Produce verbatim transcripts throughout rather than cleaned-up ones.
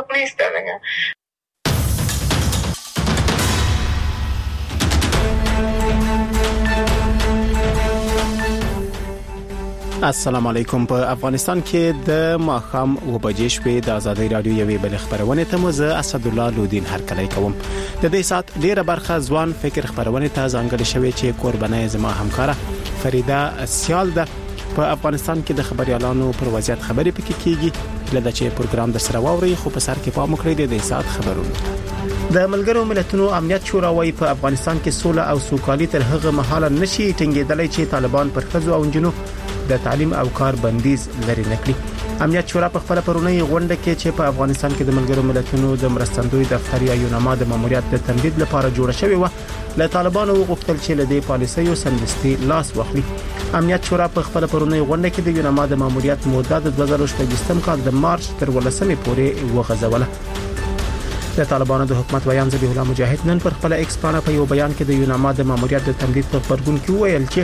Turkmenistan'ına. السلام علیکم. په افغانستان کې د ماښام و بجې شپې د آزادۍ رادیو یوې بل خبرونه ته مزه اسد الله لودین هرکلی کوم. د دې سات ډیره برخه ځوان فکر خبرونه ته ځانګړې شوې چې قربانای زما همکاره فریده سیال ده. په افغانستان کې د خبريالانو پر وضعیت خبرې پکې کیږي. لکه چې پروګرام در سره واوري خو په سر کې پام وکړئ د دې سات خبرونه. د ملګرو ملتونو امنیت شورا وايي په افغانستان کې سوله او سوکالي تر هغه مهاله نشي ټینګېدلای چې طالبان پر ښځو او جنو د تعلیم او کار بندیز لري نکړي. امنیت شورا په خپل پرونی غونډه کې چې په افغانستان کې د ملګرو ملتونو د مرستندوی دفتر یا یوناما د ماموریت د تمدید لپاره جوړه شوې و، له طالبانو وغوښتل چې له دې پالیسیو سمدستي لاس واخلي. امنیت شورا په خپل پرونی غونډه کې د یوناما د ماموریت موده د دوه زره شپږم کال د مارچ تر ولسمې پورې وغځوله. د طالبانو د حکومت بیان ذبیح الله مجاهد نن پر خپل ایکس پاڼه په یو بیان کې د یوناما د ماموریت د تمدید په خبرګون کې ویل چې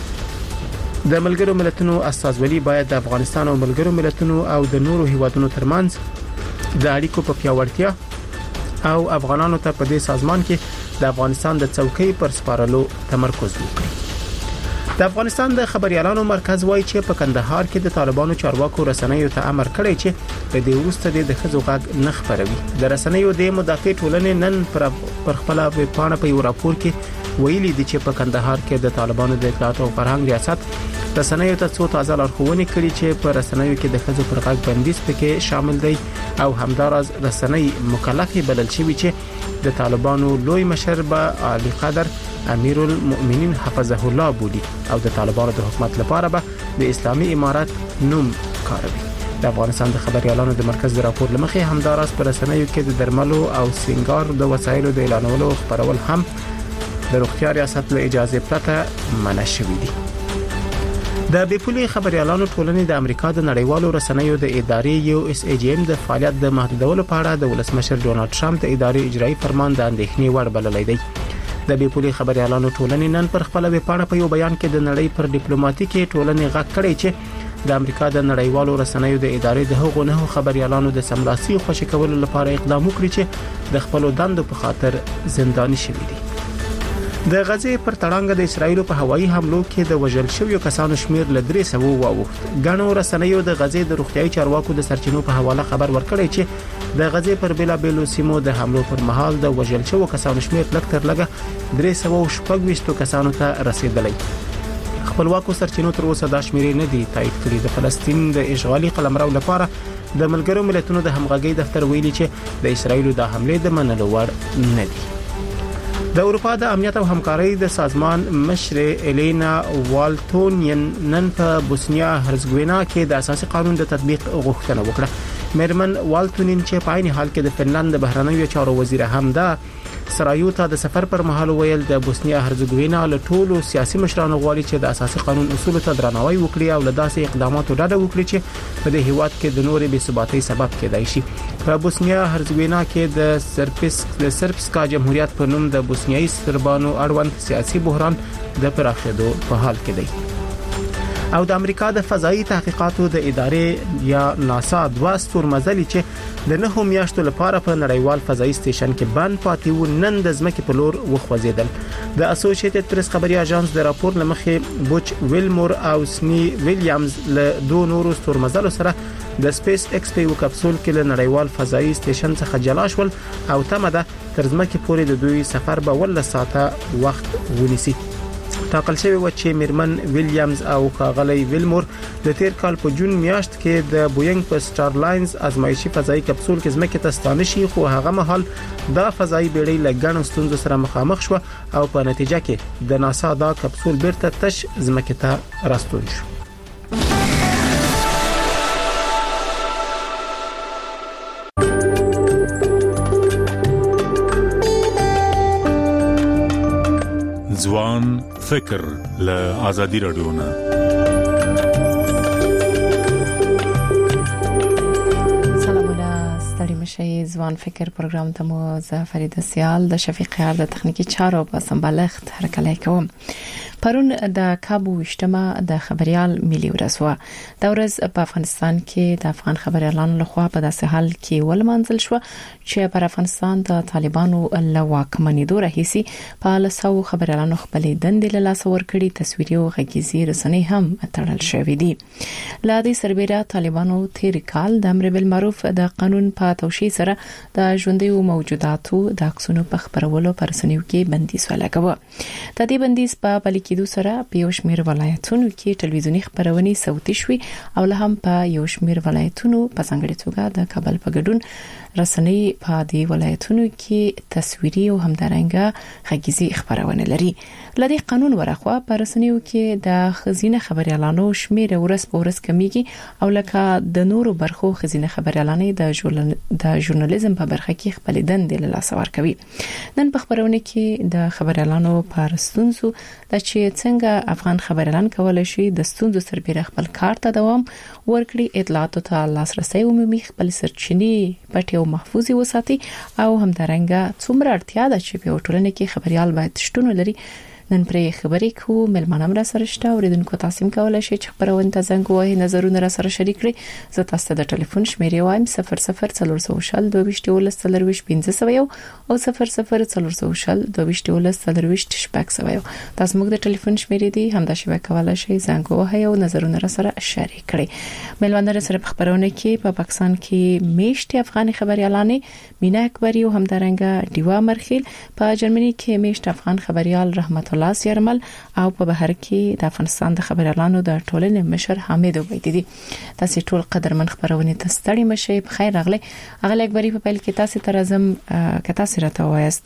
د ملګرو ملتونو استازولي باید د افغانستان او ملګرو ملتونو او د نورو هیوادونو ترمنځ د اړیکو په پیاوړتیا او افغانانو ته په دې سازمان کې د افغانستان د څوکۍ پر سپارلو تمرکز وکړي. د افغانستان د خبريالانو مرکز وایي چې په کندهار کې د طالبانو چارواکو رسنیو ته امر کړی چې په دې وروسته د خزو غږ نه خبروي. د رسنیو د مدافع ټولنې نن پر پر خپل پاڼه په یو راپور کې ویلي دي چې په کندهار کې د طالبانو د اطلاعات او فرهنګ ریاست رسنیو ته څو تازه لارښوونې کړې چې په رسنیو کې د خزو پر غږ بندیز پکې شامل دی او همدارس رسنۍ مکلفه بلل شوی چې د طالبانو لوی مشر به علي قدر امیر المؤمنین حفظه الله بولی او د طالبانو د حکومت لپاره به د اسلامي امارت نوم کاروي. د افغانستان د خبريالانو د مرکز د راپور لمخې همدارس پر رسنیو کې د درملو او سنگار د وسایلو د اعلانولو خبرول هم د روغتیا ریاست له اجازه پرته منع شوی دي. د بیپولي خبريالانو ټولنې د امریکا د نړیوالو رسنیو د ادارې یو اس ای جی ام د فعالیت د محدودولو په اړه د ولسمشر ډونالد ټرمپ د ادارې اجرایي فرمان د اندېښنې وړ بللی دی. د بیپولي خبريالانو ټولنې نن پر خپل ویبپاڼه په یو بیان کې د نړۍ پر ډیپلوماټیکي ټولنې غږ کړی چې د امریکا د نړیوالو رسنیو د ادارې د هغو نه خبريالانو د سملاسي خوشی کولو لپاره اقدام وکړي چې د خپل دندو په خاطر زنداني شوي دي. د غزې پر تړانګه د اسرایل په هوایي حملو کې د وژل شویو کسانو شمیر ل درې سوه واوښت. غنو رسنیو د غزې د روغتيایي چارواکو د سرچینو په حواله خبر ورکړی چې د غزې پر بیلابېلو سیمو د حملو پر مهال د وژل شویو کسانو شمیر لږ تر لږه درې سوه شپږ ویشت کسانو ته رسیدلی. خپلواکو سرچینو تر اوسه دا شمیر نه دی تایید کړی. د فلسطین د اشغالي قلمرو لپاره د ملګرو ملتونو د همغږي دفتر ویلي چې د اسرایل د حمله د منلو وړ نه دی. د اروپا د امنیت او همکارۍ د سازمان مشر الینا والټونین نن په بوسنیا هرزګوینا کې د اساسي قانون د تطبیق غوښتنه وکړه. میرمن والټونین چې په عین حال کې د فنلند د بهرنیو چارو وزیر هم ده سرایو ته د سفر پر مهال ویل د بوسنیا هرزګوینا له ټولو سیاسي مشرانو غواړي چې د اساسي قانون اصول ته درناوی وکړي او له داسې اقداماتو ډډه وکړي چې په دې هیواد کې د نورې بې ثباتۍ سبب کېدای شي. په بوسنیا هرزګوینا کې د سرپس د سربسکا جمهوریت په نوم د بوسنیایي سربانو اړوند سیاسي بحران د پراخېدو په حال کې دی. او د امریکا د فضایي تحقیقاتو د ادارې یا ناسا دوه ستورمزلي چې د نهو میاشتو لپاره په نړیوال فضایي سټیشن کې بند پاتې و نن د ځمکې په لور وخوځیدل. د اسوسییټډ پریس خبري اژانس د راپور لمخې بوچ ویلمور او سنی ویلیامز له دوه نورو ستورمزلو سره د سپیس ایکس په یو کپسول کې له نړیوال فضایي سټیشن څخه جلا شول او تمه ده تر ځمکې پورې د دوی سفر به ول ساعته وخت ونیسي. ټاکل شوی و چې میرمن ویلیامز او ښاغلی ویلمور د تیر کال په جون میاشت کې د بوینګ په سټار لاینز ازمایشي فضایي کپسول کې ځمکې ته ستانه شي، خو هغه مهال دا فضایي بیړۍ له ګڼو ستونزو سره مخامخ شو او په نتیجه کې د ناسا دا کپسول بیرته تش ځمکې ته راستون شو. ځوان فکر له آزادی رادیو نه. سلامونه ستړي مشي. ځوان فکر پروګرام ته مو زه فریده سیال د شفیق خیر د تخنیکی چارو په سمبالښت هرکلی کوم. پرون د کابو اجتماع د خبريال ملي ورځ و. د ورځ په افغانستان کې د افغان خبريالانو لخوا په داسې حال کې ولمنځل شو چې پر افغانستان د طالبانو له واکمنېدو راهیسي په لاسو خبريالانو خپل دندې له لاس ورکړي تصویري او غږیزي رسنۍ هم تړل شوې دي. لا دې سربېره طالبانو تیر کال د امر بالمعروف د قانون په توشیح سره د ژوندۍ موجوداتو د عکسونو په خبرولو پر رسنیو کې بندیز ولګاوه. د دې بندیز په پلي کېدو سره په یو شمېر ولایتونو کې ټلویزیوني خبرونه صوتي شوي او له هم په یو شمېر ولایتونو په څنګه توګه د کابل په ګډون رسنۍ په دې ولایتونو کې تصویري او همدارنګه غږیزي خبرونه لري. لدی قانون ورخوا په رسنیو کې د خزینه خبريالانو شمیر ورس په ورس کمیږي او لکه د نورو برخو خزینه خبريالانې د د ژورنالیزم په برخه کې خپل دندې له لاس ورکوي. نن په خبرونه کې د خبريالانو پر ستونزو د چې څنګه افغان خبريالان کولای شي د ستونزو سربېره خپل کار ته دوام ورکړي، اطلاعاتو ته لاسرسي عمومي خپل سرچینې پټي او محفوظ وساتي او همدارنګه څومره اړتیا ده چې په ټولنه کې خبريال باید شتون لري. نن پرې خبرې کوو، ملمنام را سره شته اوریدونکو تاسو کولای شئ چې خبرونه ته زنګ ووهئ، نظرونه را سره شریک کړئ. زه تاسو ته د ټلیفون شمیرې وایم صفر صفر څلور سوه شل دوه ویشت ولس څلور ویشت پنځه سوه یو او صفر صفر څلور سوه شل دوه ویشت ولس څلور ویشت شپږ سوه یو. تاسو موږ د ټلیفون شمیرې دي همدا شی کولای شئ زنګ ووهئ او نظرونه را سره شریک کړئ. ملمنام سره په خبرونه کې په پاکستان کې میشتي افغاني خبريالانې مینا اکبری او همدارنګه دیوا مرخیل، په جرمني کې میشت افغان خبريال رحمت الله سیرمل او په بهر کې د افغانستان د خبريالانو د ټولنې مشر حامد عبیدی. تاسو ټول قدرمن خبرونه ته ستړي مشي، په خیر راغلي. اغلی اکبری په پیل کې تاسو ته راځم که تاسو راته وایست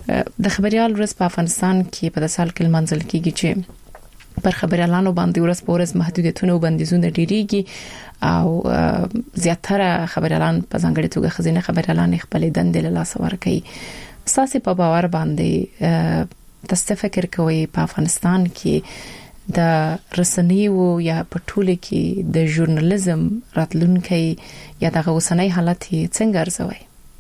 د خبريال ورځ په افغانستان کې په سال کې منځل کېږي چې پر خبريالانو باندې ورځ په ورځ محدودیتونه او بندیزونه ډیریږي او زیاتره خبريالان په ځانګړي توګه خزینه خبريالان خپل دندې له لاس ورکوي. تاسو په باور باندې تاسو فکر کوئ په افغانستان کې د رسنیو یا په ټوله کې د ژورنالیزم راتلونکي یا د اوسنۍ حالت څنګه ارزوي؟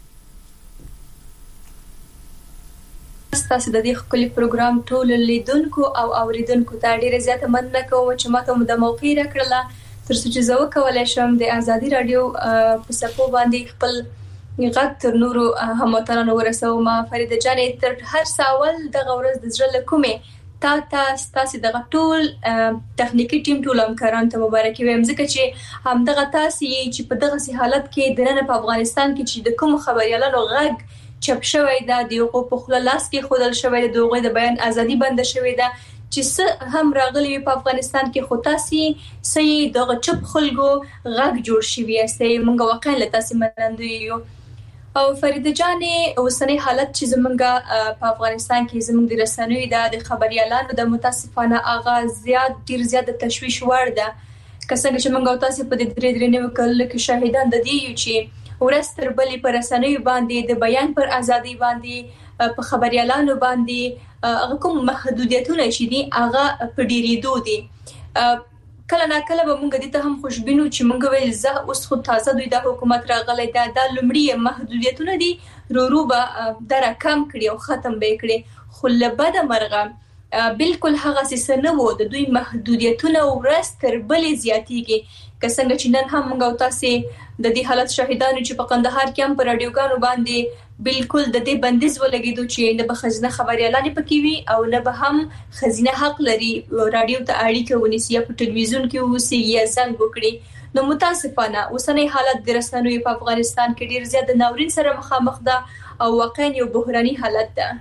تاسو د دې خپل پروګرام ټول لیدونکو او اوریدونکو ته ډیره زیاته مننه کوم چې ماته د موقع راکړله ترڅو چې زه وکولای شم د ازادي رادیو په صفو باندې خپل غږ تر نورو هموطنانو ورسوم. فریده جانې تر هر سوال د غورز د زړه کومه تا تاسو تاسو د ټول تخنیکی ټیم ټول همکاران ته مبارکي وایم ځکه چې هم دغه تاسو چې په دغه حالت کې د نن په افغانستان کې چې د کوم خبريالانو غږ چپ شوی دا د یو په خپل لاس کې خودل شوی د دوغه د بیان ازادي بند شوی دا چې هم راغلي په افغانستان کې خو تاسو سي دغه چپ خلکو غږ جوړ شوی است. موږ واقعا له تاسو منندوی یو. او فریده جانې اوسنۍ حالت چې زمونږ په افغانستان کې زمونږ د رسنیو د خبريالانو د متاسفانه اغاز زیات ډیر زیات تشویش وړ ده. که څنګه چې موږ تاسو په دې درې درې نیو کال کې شاهدان د دې یو چې ورستر بلې پر رسنیو باندې د بیان پر ازادي باندې په خبريالانو باندې هغه کوم محدودیتونه چې دي هغه په ډیریدو دي. کله نا کله به مونږ د ته هم خوشبینو چې مونږ ویل زه اوس خو تازه دوی د حکومت راغلی دا د لومړی محدودیتونه دي رورو به در کم کړي او ختم به کړي، خو لبد مرغه بالکل هغه څه نه وو. د دوی محدودیتونه ورځ تر بلې زیاتېږي. که څنګه چې نن هم موږ تاسو د دې حالت شاهدانو چې په قندهار کې هم پر رادیوګانو باندې بالکل د دې بندیز ولګیدو چې نه به خزینه خبريالان پکې وي او نه به هم خزینه حق لري رادیو ته اړیکه ونیسي یا په ټلویزیون کې وسی یا زنګ وکړي. نو متاسفانه اوسنۍ حالت د رسنیو په افغانستان کې ډیر زیات ناورین سره مخامخ ده او واقعا یو بحراني حالت ده.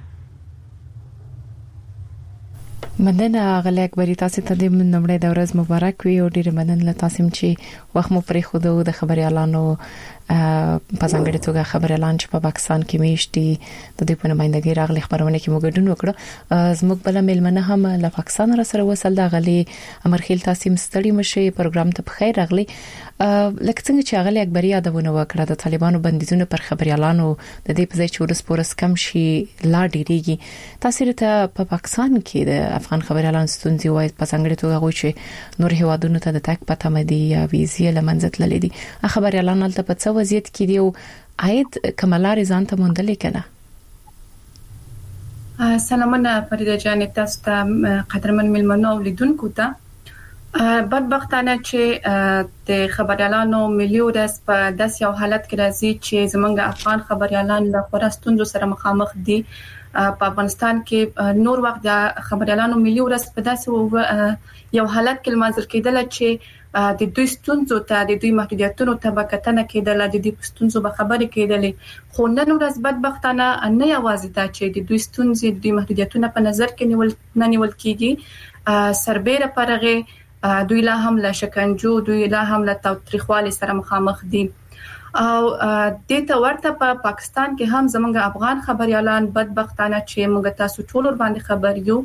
مننه غلی اکبری، تاسو ته د نومړی د ورځ مبارک وي او ډیر مننه له تاسو چې وخت مو پرې خو د خبريالانو په ځانګړي توګه خبريالان چې په پاکستان کې میشتي د دې په نمائندګۍ راغلي خبرونه کې موږ ګډون وکړو. زموږ بل ملمنه هم له پاکستان را سره وصل دا غلي امرخیل تاسو مستړي مشي پروګرام ته بخیر راغلي. لکه څنګه چې غلي اکبری یادونه وکړه د طالبانو بندیزونه پر خبريالانو د دې په ځای چې ورس پورس کم شي لا ډیریږي. تاسو ته په پاکستان کې د افغان خبريالان ستونزې وایي په څنګه توګه غوي چې نور هیوادونو ته د تک پته مدي یا ویزې لمنځت للیدي خبريالان ته په څه وضعیت کې دی او عاید کمالار ځان ته موندل کنه؟ سلامونه فریده جان، تاسو ته قدرمن ملمنو ولیدونکو ته بدبختانه چې د خبريالانو ملي ورځ په داس یو حالت کې راځي چې زمونږ افغان خبريالان له خورستونو سره مخامخ دي. په افغانستان کې نور وخت د خبريالانو ملي ورځ په داس یو حالت کې لمانځل کېدل چې د دوی ستونزو ته د دوی محدودیتونو ته بکتنه کېدل، د دوی ستونزو به خبرې کېدلې. خو نن ورځ بدبختانه نه یوازې دا چې د دوی ستونزې د دوی محدودیتونه په نظر کې نیول نه نیول کېږي، سربېره پرغه دوی لا هم له شکنجو، دوی لا هم له تاوتریخوالي سره مخامخ دي. او د ته ورته په پا پاکستان کې هم زمونږ افغان خبريالان بدبختانه چې موږ تاسو ټول باندې خبر یو.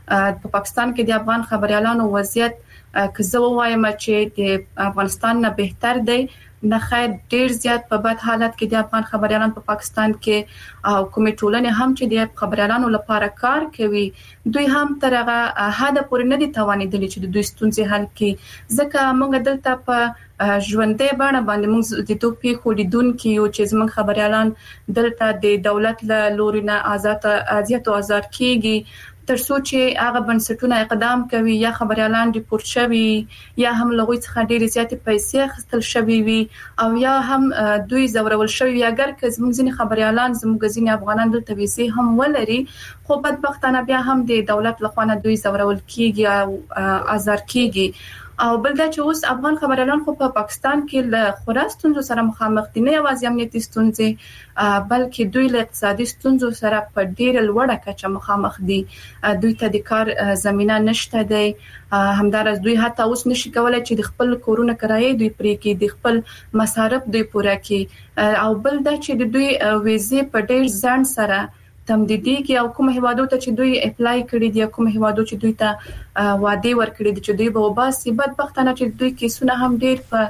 په پاکستان کې د افغان خبريالانو وضعیت که زه وایم چې د افغانستان نه بهتر دی، نه خیر ډیر زیات په بد حالت کې د افغان خبريالان په پاکستان کې او کومې ټولنې هم چې د خبريالانو لپاره کار کوي دوی هم ترغه حد پورې نه دي توانېدلي چې د دوی ستونزې حل کړي. ځکه موږ دلته په ژوندې باندې باندې موږ د توپی خولیدونکو یو چې زموږ خبريالان دلته د دولت له لوري نه آزاد اذیت او آزار کیږي ترڅو چې هغه بنسټونه اقدام کوي یا خبريالان ریپورت شوي یا هم لغوي څخه ډېر زیات پیسې خستل شوي وي او یا هم دوی زورول شوي اگر که زموږ ځینې خبريالان زموږ ځینې افغانان دلته ویسي هم ولري، خو بدبختانه بیا هم د دولت لخوا نه دوی زورول کیږي او آزار کیږي. او بل دا چې اوس افغان خبريالان خو په پاکستان کې له خورستونو سره مخامخ دي، نه یوازې امنیتي ستونزې بلکې دوی له اقتصادي ستونزو سره په ډېر لوړه کچه مخامخ دي. دوی ته د کار زمينه نشته دی، همدارس دوی حتی اوس نشي کولای چې د خپل کورونه کرایې دوی پرې کې د خپل مصارف دوی پوره کړي. او بل دا چې د دوی ویزې په ډېر ځان سره تمدیدي کې او کوم هیوادو ته چې دوی اپلای کړی دي، کوم هیوادو چې دوی ته وعده ورکړي دي چې دوی به وباسي، بدبختانه چې دوی کیسونه هم ډیر په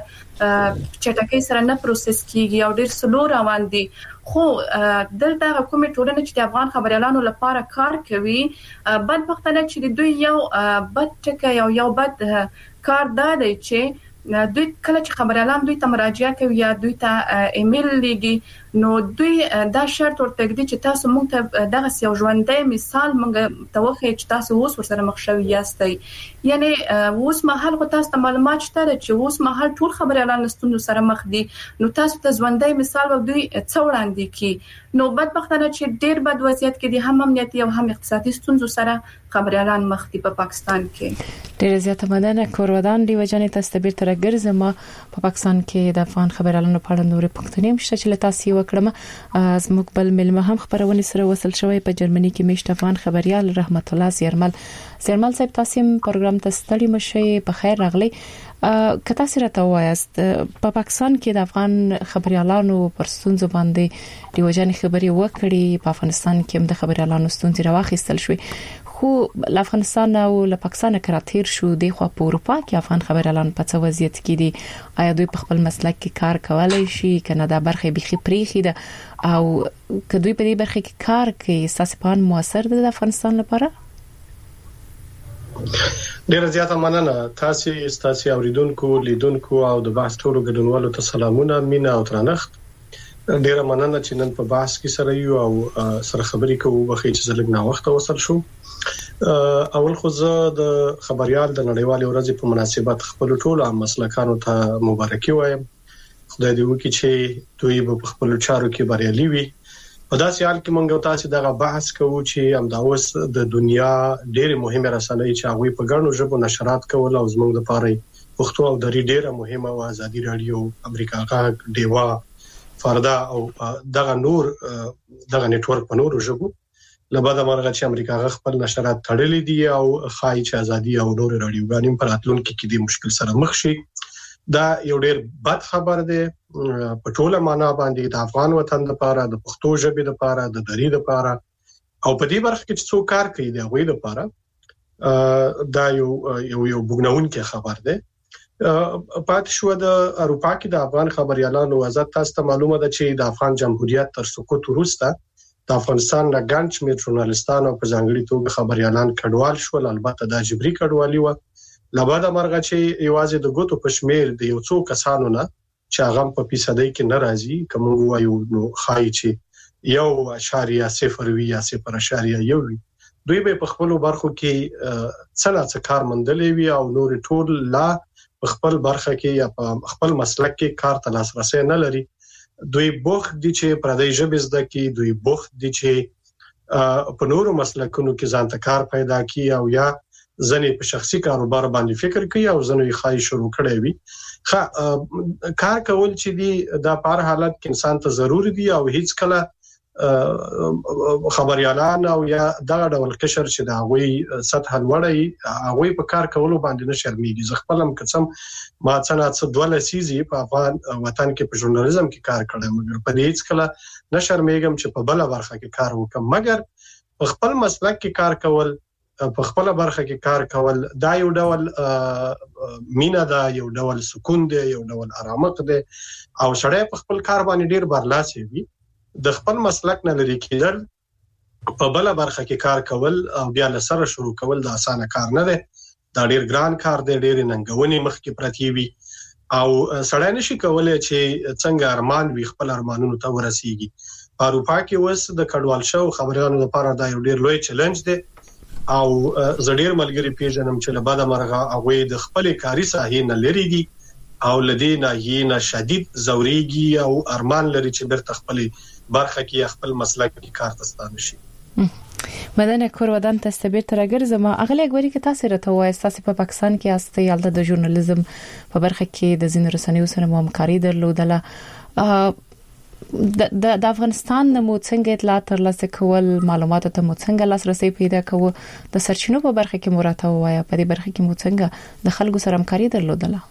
چټکۍ سره نه پروسس کیږي او ډیر سلو روان دي. خو دلته کومې ټولنې چې د افغان خبريالانو لپاره کار کوي بدبختانه چې دوی یو بد ټکی او یو بد کار دا دی چې دوی کله چې خبريالان دوی ته مراجعه کوي یا دوی ته ایمیل لیږي نو دوی دا شرط ورته کوي چې تاسو موږ ته دغه یو ژوندۍ مثال موږ ته وخی چې تاسو اوس ورسره مخ شوي یاستئ. یعنی اوس مهال خو تاسو ته معلومات شته چې اوس مهال ټول خبريالان ستونزو سره مخ دي، نو تاسو ته ژوندۍ مثال و دوی څو وړاندې کی. نو بدبختانه چې ډیر بد وضعیت کې دي، هم امنیتي او هم اقتصادي ستونزو سره خبريالان مخ دي په پاکستان کې. ډیر زیات مدنه کورودان دی وجنه تاسو به تر ګرځم په پاکستان کې د افغان خبريالانو په اړه نورې پوښتنې مشته چې تاسو وکړم. از مقبل ملمه هم خبرونه سره وصل شوی په جرمني کې میشت افغان خبريال رحمت الله زیرمل زیرمل صاحب تاسو پروګرام ته ستړي مشه په خیر راغلی. که تاسو راته وایاست په پا پاکستان کې د افغان خبريالانو پر ستونزو باندې دی وجنه خبري وکړي، په افغانستان کې هم د خبريالانو ستونزې راوخیستل شوې، خو له افغانستان او له پاکستان کراتیر شو دی خو په اروپا کې افغان خبريالان په څه وضعیت کې دي؟ آیا دوی په خپل مسلک کې کار کولای شي کنه دا برخه بيخي پریخي ده او که دوی په دې برخه کې کار کوي ساسپان موثر ده د افغانستان لپاره؟ ډیر زیاته مننه. تاسو ستاسو اوریدونکو لیدونکو او د بحث ټولو ګډونوالو ته سلامونه، مینا او ترانخت. ډیر مننه چې نن په بحث کې سره یو او سره خبرې کوو بخې چې زلګ نه وخت وصل شو. اول خو زه د خبريال د نړیوال ورځې په مناسبت خپل ټولو مسلکانو ته مبارکي وایم. خدای دې وکړي چې دوی په خپل چارو کې بریالي وي. په داسې حال کې مونږ تاسو دغه بحث کوو چې هم دا اوس د دنیا ډېر مهمه رسنۍ چې هغه په ګڼو ژبو نشرات کول او زموږ لپاره پښتو او دري ډېره مهمه او ازادي رادیو، امریکا غږ، دیوا، فردا او دغه نور دغه نتورک په نورو ژبو لبدا مرغه چې امریکا غږ خپل نشرات تړلې دي او خای چې ازادي او نور رادیوګانې په راتلونکو کې د مشکل سره مخ شي. دا یو ډېر بد خبر دی په ټوله معنا باندې د افغان وطن لپاره، د پښتو ژبې لپاره، د دري لپاره او په دې برخه کې چې څوک کار کوي د غوي لپاره دا یو یو یو بګناونکي خبر دی. پات شو د اروپا کې د افغان خبريالانو وضعیت تاسو ته معلومه ده چې د افغان جمهوریت تر سقوط وروسته د افغانستان نه ګڼ شمېر ژورنالستان او په ځانګړي توګه خبريالان کډوال شول. البته دا جبري کډوالي و لبدا مرغه چې یوازې د ګوتو پښمیر د یو څو کسانو نه چې هغه په فیصدۍ کې ناراضي کوم وایو نو خای چې یو اشاریه صفر وی یا صفر اشاریه یو وی دوی به په خپل برخو کې څنګه څه کار مندلې وی او نور ټول لا په خپل برخه کې یا په خپل مسلک کې کار ته لاسرسي نه لري دوی بوخت دي چې پردې ژبه زده کې دوی بوخت دي چې په نورو مسلکونو کې ځان ته کار پیدا کړي او یا ځنې په شخصي کاروبار باندې فکر کوي او ځنې خای شروع کړي وي خا کار کول چې دی د په حالت کې انسان ته ضروری دي او هیڅ کله خبريالان او یا دغه ډول قشر چې دا غوي سطح لوړی هغه په کار کولو باندې نه شرمېږي زه خپلم قسم ما څنګه څه دوله سيزي په افغان وطن کې په ژورنالیزم کې کار کړم مګر په دې هیڅ کله نه شرمېږم چې په بل برخه کې کار وکم مګر په خپل مسلک کې کار کول په خپل برخه کې کار کول دا یو ډول مینا دا یو ډول سکون دی یو ډول آرامښت دی او سړی په خپل کار باندې ډیر برلاسي وي د خپل مسلک نه لري کېدل په بل برخه کې کار کول او بیا له سره شروع کول د اسانه کار نه دی دا ډیر ګران کار دی ډیر ننګونی مخ کې پرتی وي او سړی نشي کولای چې څنګه ارمان وي خپل ارمانونو ته ورسیږي په اروپا کې اوس د کډوال شو خبريالانو لپاره دا یو ډیر لوی چیلنج دی او زړیر ملګری پیژنم چې له بعده مرغه هغه د خپل کاري ساحې نه لري دي او لدینا یې نه شدید زوريږي او ارمان لري چې برته خپل برخه کې خپل مسلک کې کار تستانه شي مدنه کور ودان ته استبیر ترګر زما اغلی غوړي کې تاسو راته وایي تاسو په پاکستان کې استه یالده د ژورنالیزم په برخه کې د زین رسنیو سره مو همکاري درلودله د د افغانستان د مو څنګه اطلاعات ترلاسه کول معلومات ته مو څنګه لاسرسي پیدا کوو د سرچینو په برخه کې مو راته وایي په دې برخه کې مو څنګه د خلکو سره همکاري درلودله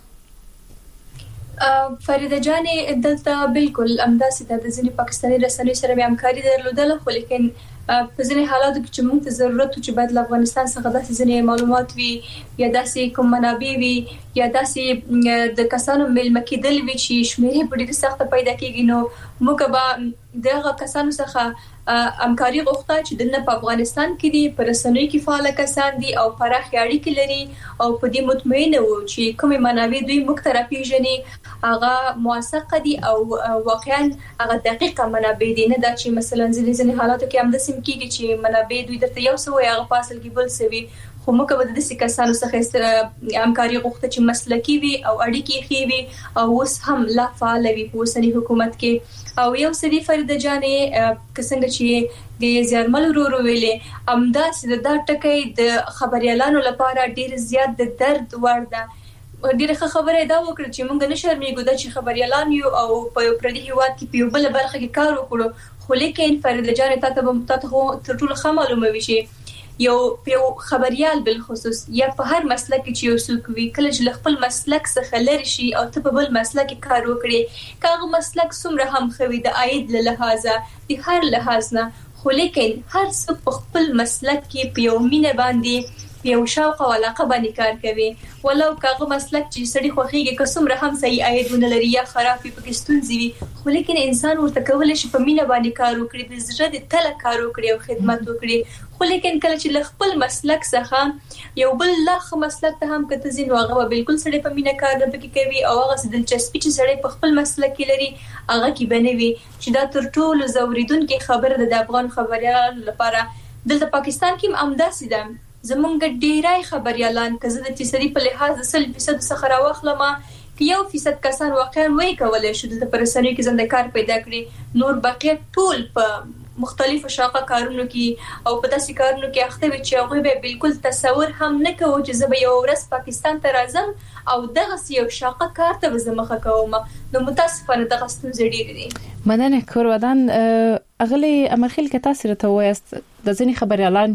فریده جانې دلته بالکل امداسې د ځینې پاکستاني رسنیو سره همکاري درلودله خو لیکن په ځینې حالاتو کې چې موږ ته ضرورت چې باید له افغانستان څخه داسې ځینې معلومات وي یا داسې کوم منابع وي یا داسې د کسانو ملمه کېدل وي چې شمیرې په ډېر سخت پیدا کېږي نو موږ به دغه کسانو څخه همکاري غوښته چې دنه په افغانستان کې دي پر رسنیو کې فعال کسان دي او پراخ اړیکې لري او په دې مطمئنه وو چې کومه منابع دوی موږ ته راپېژني هغه موثقه دي او واقعا هغه دقیقه منابع دي نه دا چې مثلا ځینې حالاتو کې هم د سیم کېږي چې منابع دوی درته یو څه وي هغه فاصل کې بل څه وي خو موږ به د دې کسانو څخه همکاري غوښته چې مسلکي وي او اړیکې ښې وي او اوس هم لا فعال وي په اوسني حکومت کې او یو سړي فرید جانې کسنګ چې د زیارمل ورو ویلې امداسې د ټکي د خبريالانو لپاره ډیر زیات د درد ور ده ډیره خبره دا وکړه چې موږ نه شرمېږو د چې خبريالان یو او په پردي هیواد کې په بل برخه کې کار وکړو خو لیکن فرید جانې تاسو ته تر ټولو ښه معلومه وي چې یو یو خبريال بل خصوص یا په هر مسلک کې چې یو څوک وي کله چې خپل مسلک څخه لری شي او ته په بل مسلک کې کار وکړي کاغه مسلک څومره هم خوي د عاید له لحاظه د هر لحاظ نه خو لیکن هر څوک په خپل مسلک کې په یو مینه باندې یو شوق او علاقه باندې کار کوي ولو کاغه مسلک چې سړي خوخيږي که څومره هم صحیح عاید ونه لري یا خراب په پاکستان زی خو لیکن انسان ورته کولای شي په مینه باندې کار وکړي د زړه د تل کار وکړي او خدمت وکړي خو لیکن کله چې خپل مسلک څخه یو بل لخ مسلک ته هم کته زین واغه بالکل سړي په مینه کار نه پکې کوي او هغه دلچسپي چې سړي په خپل مسلک کې لري هغه کې بنوي چې دا تر ټولو زوریدونکو خبره د افغان خبريال لپاره دلته پاکستان کې امداسي ده زمونږ ډیرای خبريالان کزه د فیصدي په لحاظ سل فیصد څخه راوخلمه کې یو فیصد کسان واقعا وایي کولای شو د پرسنۍ کې زنده کار پیدا کړي نور بقیه ټول په مختلفو شاقه کارونو کې او په داسې کارونو کې اخته وي چې هغه به بالکل تصور هم نه کوي چې زه به یو ورځ پاکستان ته راځم او دغه یو شاقه کار ته زمخه کوم نو متاسفانه دغه ستونزې ډېرې دي مدنه کورودان اغلی امرخیل کې تاسو ته وایست د ځینې خبريالان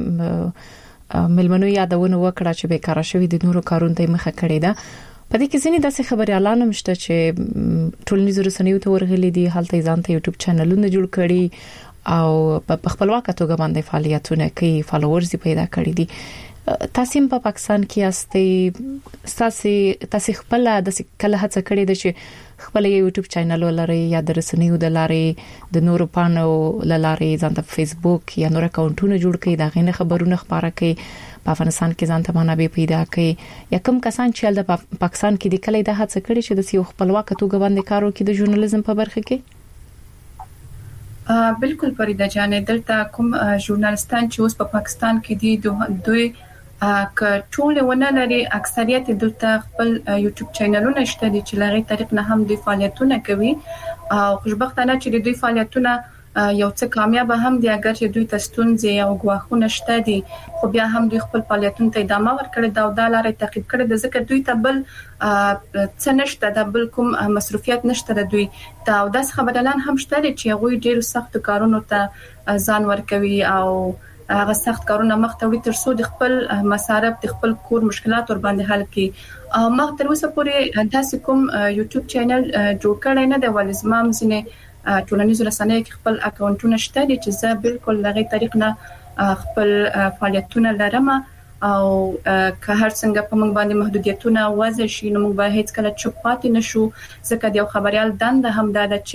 چې ملمنو یادونه وکړه چې بیکاره شوی د نورو کارونو ته مخه کړې ده په دې کې ځینې داسې خبريالان مشته چې ټولنیزو رسنیو ته ورغلي دي حالت ځان ته یوټیوب چینلونه جوړ کړي او په خپلواکه توګه باندې فعالیتونه کوي فالوورز پیدا کړي دي تاسو په پاکستان کې استي تاسو تاسو خپل د کله هڅه کړې ده چې خپل یوټیوب چینل ولري یا د رسنیو د لارې د نورو پانو لارې ځان ته فیسبوک یا نور اکاونټونه جوړ کړي دا غینه خبرونه خبره کوي په افغانستان کې ځان ته منابع پیدا کړي یا کوم کسان چې د پاکستان کې د کله د هڅه کړې چې د یو خپلواکه توګه باندې کار وکړي د ژورنالیزم په برخه کې بالکل فریده جانې دلته کوم ژورنالستان چې اوس په پاکستان کې دي دوی ک ټول ونه لري اکثریت دلته خپل یوټیوب چینلونه شته دي چې لغې طریق نه هم دوی فعالیتونه کوي او خوشبختانه چې دوی فعالیتونه یو څه کامیاب هم دي اگر چې دوی تستونځي او غواخونه شته دي خو بیا هم دوی خپل فعالیتونه ته ادامه ورکړي دا د لارې تعقیب کړي د ځکه دوی ته بل څه نشته د بل کوم مصرفیت نشته د دوی دا او داس خبرلان هم شته چې غوي ډیر سخت کارونو ته ځان ورکوي او هغه سخت کارونه مخ ته وړي تر څو د خپل مصارف د خپل کور مشکلات ور باندې حل کړي او مخ تر اوسه پورې داسې کوم یوټیوب چینل جوړ کړی نه دی ولې زمام ځنه ټولنیزو رسنیو کې خپل اکاونټونه شته دي چې زه بالکل لغې طریق نه خپل فعالیتونه لرم او که هر څنګه په موږ باندې محدودیتونه وضع شي نو موږ به هیڅ کله چوپ پاتې نشو ځکه د خبريال دنده هم دا ده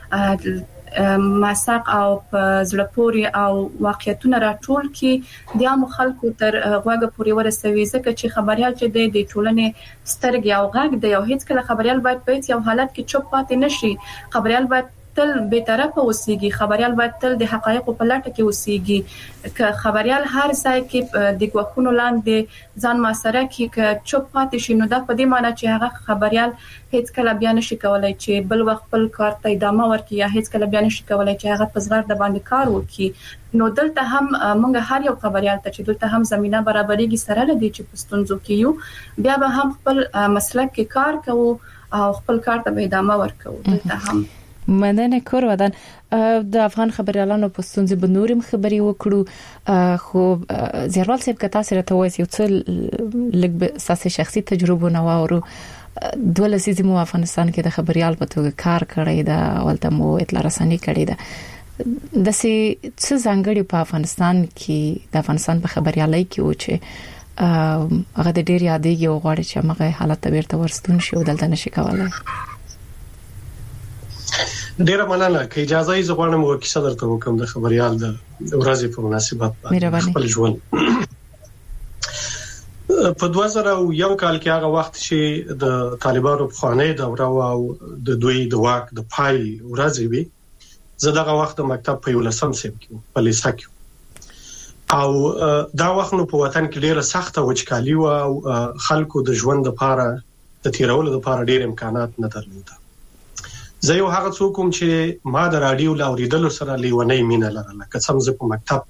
چې مساق او زړه پوري او واقعیتونه راټول کې د عام خلکو تر غوږه پوري ورسوي ځکه چې خبريال چې د ټولنې سترګې او غږ دی او هیڅ کله خبريال باید په یو حالت کې چوپ پاتې نشي خبريال باید تل به طرفه اوسېږي خبريال باید تل د حقایقو په لټه کې اوسېږي ک خبريال هر ځای کې د غوښونو لاندې ځان مسره کې ک چوپ پاتې شي نو دا په دې معنی چې هغه خبريال هیڅ کله بیان نشي کولای چې بل وخت خپل کار ته ادامه ورکړي یا هیڅ کله بیان نشي کولای چې هغه په زغر د باندې کار وکړي نو دلته هم موږ هر یو خبريال ته چې دلته هم زمينه برابرېږي سره لدی چې پښتونځو کې یو بیا به هم خپل مسلک کې کار کوو او خپل کار ته ادامه ورکوو دلته هم مننه کور ودان د افغان خبريالانو په ستونزې بنورم خبري وکړو خو زیروال صاحب کته سره ته وایي یو څه لګ ساسي شخصي تجربه نو اورو دوله سيزي مو افغانستان کې د خبريال په توګه کار کړی دا ولته مو اطلاع رساني کړی دا د سي څه ځانګړي په افغانستان کې د افغانستان په خبريالۍ کې و چې هغه د ډیر یادېږي او غواړي چې هغه حالت ته ورته ورستون شي او دلته نشي کولای ډیره مننه که اجازه یې زغوانم او کیسه درته وکم د خبريال د ورځې په مناسبت باندې خپل ژوند په دوه زره یو کال کې هغه وخت چې د طالبانو په خانه دوره او د دوی د واک د پای ورځې وي زه دغه وخت د مکتب په یو لسم سیم کې په لیسه کې او دا وخت نو په وطن کې ډیره سخته وچکالي او خلکو د ژوند لپاره د تیرولو لپاره ډیر امکانات نه درلوده زه یو هغه څوک کوم چې ما د رادیو لاوریدلو سره لیونی مینه لرله که څم زه په مکتب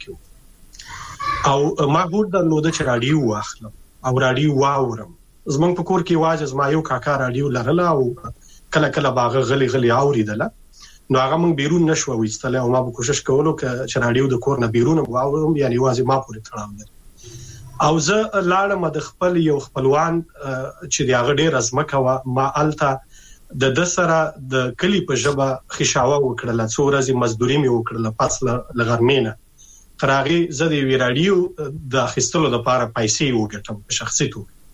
کې او ما هوډ درلوده چې رادیو واخلم او رادیو واورم زمونږ په کور کې واجز ما یو کاکا رادیو لرله او کله کله باغ غلي غلي اوریدله نو هغه مونږ بیرون نشو وېستله او ما به کوشش کولو چې رادیو د کور نه بیرون واورم یعنی واځي ما پورې تړاو لري او زه لاړم د خپل یو خپلوان چې دی هغه ډیر ازمکه ما الته د د سره د کلی په ژبه خشاوه وکړه څو ورځې مزدوري مې وکړه پس لغرمینه خراغي زه د وی رادیو د اخیستلو لپاره پیسې وګټم په شخصي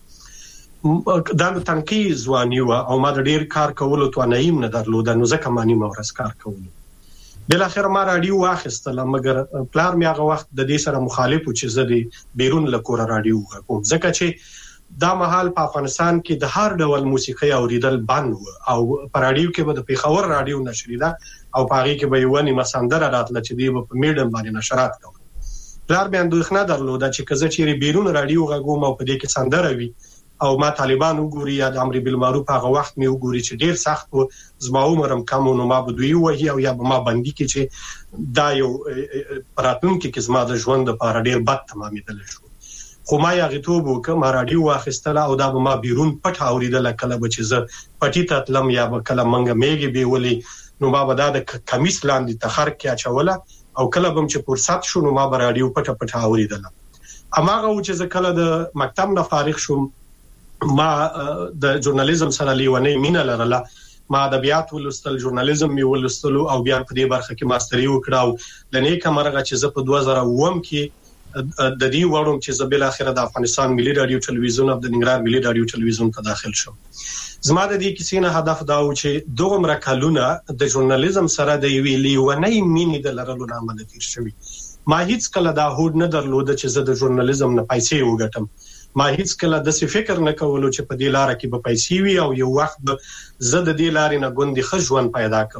توګه دا د تنقي ځواني او ما د ډیر کار کولو توانایم نه درلوده نو ځکه مانی مورس کار کولو بل اخر ما رادیو واخیستله مګر پلار مې هغه وخت د دې سره مخالف و چې زه د بیرون لکور رادیو کوم ځکه چې دا مهال په افغانستان کې د هر ډول موسیقي اوریدل بند و او په رادیو کې به د پیښور رادیو نشریده او په هغه کې به یو نیم سندره راتله چې دی په میډم باندې نشرات کوي پلار به اندوخنه درلوده چې کزه چیرې بیرون رادیو غووم او په دې کې سندره وي او ما طالبان وګوري یا د امر بالمعروف هغه وخت مې وګوري چې ډیر سخت و زما عمرم کم نو ما به دوی وهي او یا ما باندې کې چې دا یو پراتون کې زما د ژوند لپاره ډیر بد تمامېدل شو خو ما یې غیتوب وکم رادیو واخیستله او دا به ما بیرون پټ اوریدل کله به چې زه پټی ته تلم یا به کله منګه میګي به ولي نو ما به دا د کمیس لاندې تخر کې اچوله او کله به چې فرصت شو نو ما به رادیو پټ پټ اوریدل اماغه چې زه کله د مکتب نه فارغ شوم ما د ژورنالیزم سره لیونی مینه لرله ما ادبیات ولستل ژورنالیزم می ولستلو او بیا په دې برخه کې ماستری وکړاو لنه کمرغه چې زه په دوه زره اووه کې د دې وړم چې زبېل اخره د افغانستان ملي رادیو ټلویزیون او د ننګرهار ملي رادیو ټلویزیون ته داخل شوم زما د دې کیسې نه هدف دا و چې دوه مرکلونه د ژورنالیزم سره د ویلي ونی مینې د لرلو نه عمل تیر شوی ما هیڅ کله دا هوډ نه درلوده چې زه د ژورنالیزم نه پیسې وګټم ما هیڅ کله د څه فکر نه کولو چې په دې لار کې به پیسې وي او یو وخت زه د دې لارې نه ګوندې ښه ژوند پیدا کړم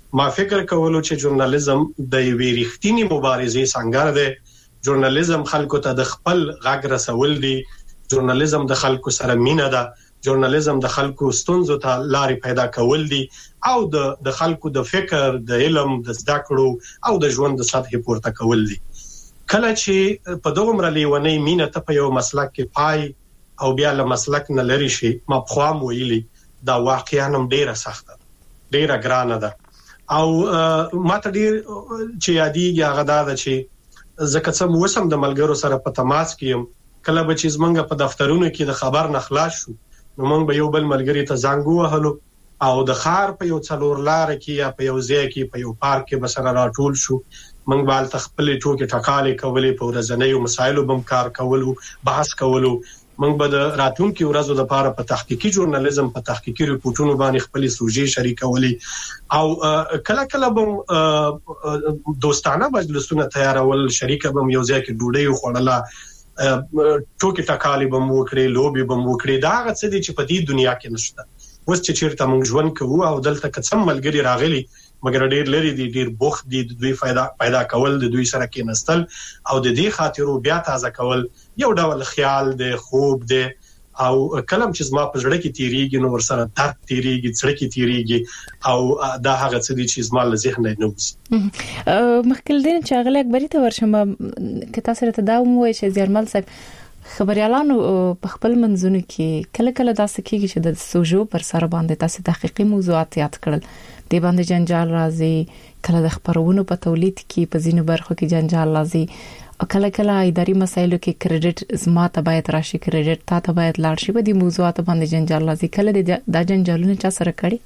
ما فکر کولو چې ژورنالیزم د یوې ریښتینی مبارزې څنګه ده. ژورنالیزم خلکو ته د خپل غږ رسول دي. ژورنالیزم د خلکو سره مینه ده. ژورنالیزم د خلکو ستونزو ته لارې پیدا کول دي او د د خلکو د فکر، د علم، د زده کړو او د ژوند د سطح پورته کول دي. کله چې په دغه مرلیونې مینه ته په یو مسلک کې پای او بیا له مسلک نه لری شي، ما خپل ویلي دا واقعا هم ډیره سخته ده، ډیره ګرانه ده. او ماته ډیر چې یادېږي هغه دا ده چې زکه څم وسم د ملګرو سره په تماس کې کله به چې زمونږ په دفترونو کې د خبر نه خلاص شو، نو موږ به یو بل ملګری ته زنګ وهلو او د خار په یو څلور لار کې یا په یو ځای کې په یو پارک کې بسره راټول شو. موږ بال تخپل ټوکې ټکالې کولې، په ورځنیو مسایلو بم کار کولو، بحث کولو. موږ به د راتلونکي ورځو لپاره په تحقیقي ژورنالیزم، په تحقیقي ریپورتونو باندې خپل سوژې شریکولې او کله کله به دوستانه مجلسونه تیارول، شریکه به یو ځای کې ډوډۍ خوړله، ټوکې ټکالې به مو وکړي، لوبي به مو وکړي. دا هغه څه دي چې په دې دنیا کې نشته. اوس چې چیرته موږ ژوند کوو او دلته کڅم ملګری راغلي مګر ډیر لري دي، ډیر بوخت دي، د دوی فائدہ پیدا کول، د دوی سره کې نستل او د دې خاطرو بیا تازه کول یو ډول خیال دی، خوب دی. او کلم چې زما په ژړه کې تیریږي نو ور سره درد تیریږي، څړه کې تیریږي او دا هغه څه دي چې زما له ذهن نه وځي. مخکل دین چې غلې اکبري ته ورشم که تاسو ته دا وایي چې زیرمل صاحب خبريالانو په خپل منځونو کې کله کله داسې کېږي چې د سوژو پر سر باندې تاسو تحقیقي موضوعات یاد کړل، د باندې جنجال راځي، کله د خبرونو په تولید کې په ځینو برخو کې جنجال راځي، او کله کله اداري مسایلو کې کریډټ زما ته باید راشي، کریډټ تا ته باید لاړ شي، په دې موضوعات باندې جنجال راځي. کله د جنجالونو چا سره کړي؟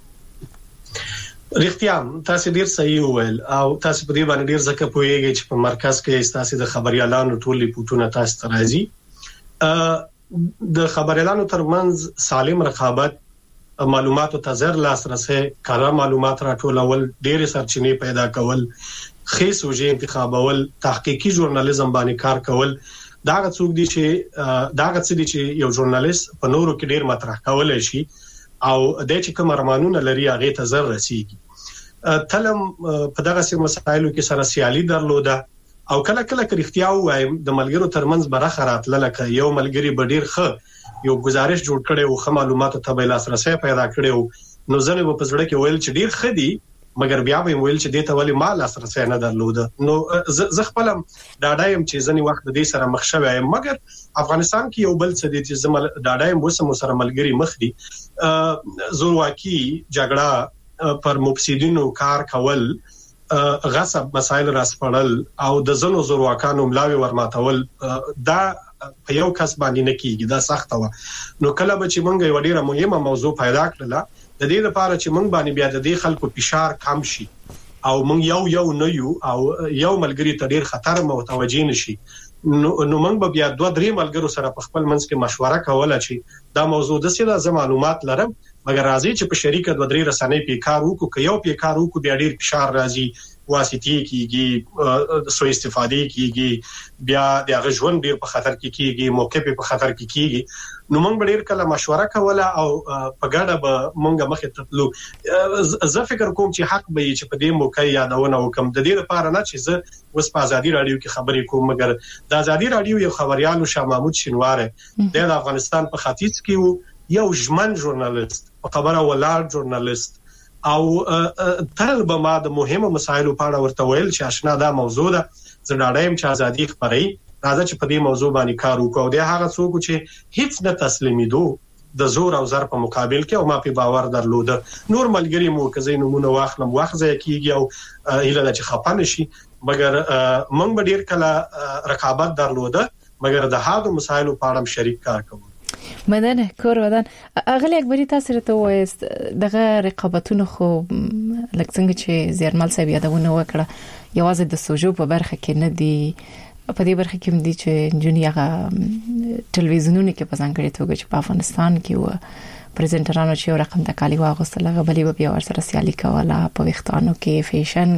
رښتیا تاسو ډیر صحیح وویل او تاسو په دې باندې ډیر ځکه پوهیږئ چې په مرکز کې تاسو د خبريالانو ټول ریپورتونه تاسو ته راځي. د خبريالانو ترمنځ سالم رقابت، معلوماتو ته زر لاسرسي، کاره معلومات راټولول، ډېر سرچینې پیدا کول، خې سوژې انتخابول، تحقیقي ژورنالیزم باندې کار کول، دا څوک دي چې دا څه دي چې یو ژورنالیست په نورو کې ډېر مطرح کولای شي او د چې کوم ارمانونه لري هغه ته زر رسیږي. تلم په دغه سم مسایلو کې سره سیالي درلوده او کله کله کریختیا وایم د ملګرو ترمنځ برخه راتله، لکه یو ملګری بډیر ښه یو گزارش جوړ کړي او خه معلوماتو ته به لاسرسي پیدا کړي، نو ځنه په پزړه کې ویل چې ډیر ښه دي مګر بیا به ویل چې دته ولی مال لاسرسي نه درلوده. نو زه خپلم ډاډایم چې ځنی وخت د دې سره مخ شوی یم، مګر افغانستان کې یو بل څه دي چې زمل ډاډایم وسم سره ملګری مخ دي. زورواکي، جګړه، پر مفسدینو کار کول، غصب مسایل راسپړل او د زنو زورواکانو ملاوي ورماتول، دا په یو کس باندې نه کیږي، دا سخت و. نو کله به چې مونږ یو ډیره مهمه موضوع پیدا کړله د دې لپاره چې مونږ باندې بیا د دې خلکو فشار کم شي او مونږ یو یو نه یو او یو ملګری ته ډیر خطر متوجي نشي، نو نو مونږ بیا دوه درې ملګرو سره په خپل منځ کې مشوره کوله چې دا موضوع د څه د معلومات لرم مګر راځي چې په شریکه د درې رسنۍ په کار وکړو، که یو په کار وکړو بیا ډیر فشار راځي، واسطي کیږي، سو استفاده کیږي، بیا د هغه ژوند ډیر په خطر کې کیږي، موقع په خطر کې کیږي. نو موږ ډیر کله مشوره کوله او په ګډه به موږ مخې ته تلو. زه فکر کوم چې حق به چې په دې موقع یادونه وکم د دې لپاره نه چې زه اوس په ازادي رادیو کې خبرې کوم، مګر د ازادي رادیو یو خبريال شاه محمود شینواره د افغانستان په ختیځ کې وو، یو ژمن ژورنالیست، په خبره ولاړ ژورنالیست او تل به ما د مهمو مسایلو په اړه ورته ویل چې آشنا دا موضوع ده، زه ډاډایم چې ازادي خبري راځي چې په دې موضوع باندې کار وکړو. د هغه څوک چې هیڅ نه تسلیمیدو د زور او زر په مقابل کې او ما په باور درلوده. نور ملګری مو کزې نمونه واخلم واخزه کیږي او اله چې خپانه شي، مګر مونږ به ډیر کله رقابت درلوده مګر د هغو مسایلو په اړه شریک کار کوو. مدنه کور ودان اغلی اکبری تاسو ته وایست دغه رقابتونو خو لکه څنګه چې زیرمل صاحب یادونه وکړه یوازې د سوجو په برخه کې نه دی، په دې برخه کې مدي چې جونیغه ټلویزیونونو کې په ځانګړي توګه چې په افغانستان کې و پریزنټرانو چې رقم تکالی واغوستل هغه بلې بیا ورسره سیالي کوله په وختانو کې فیشن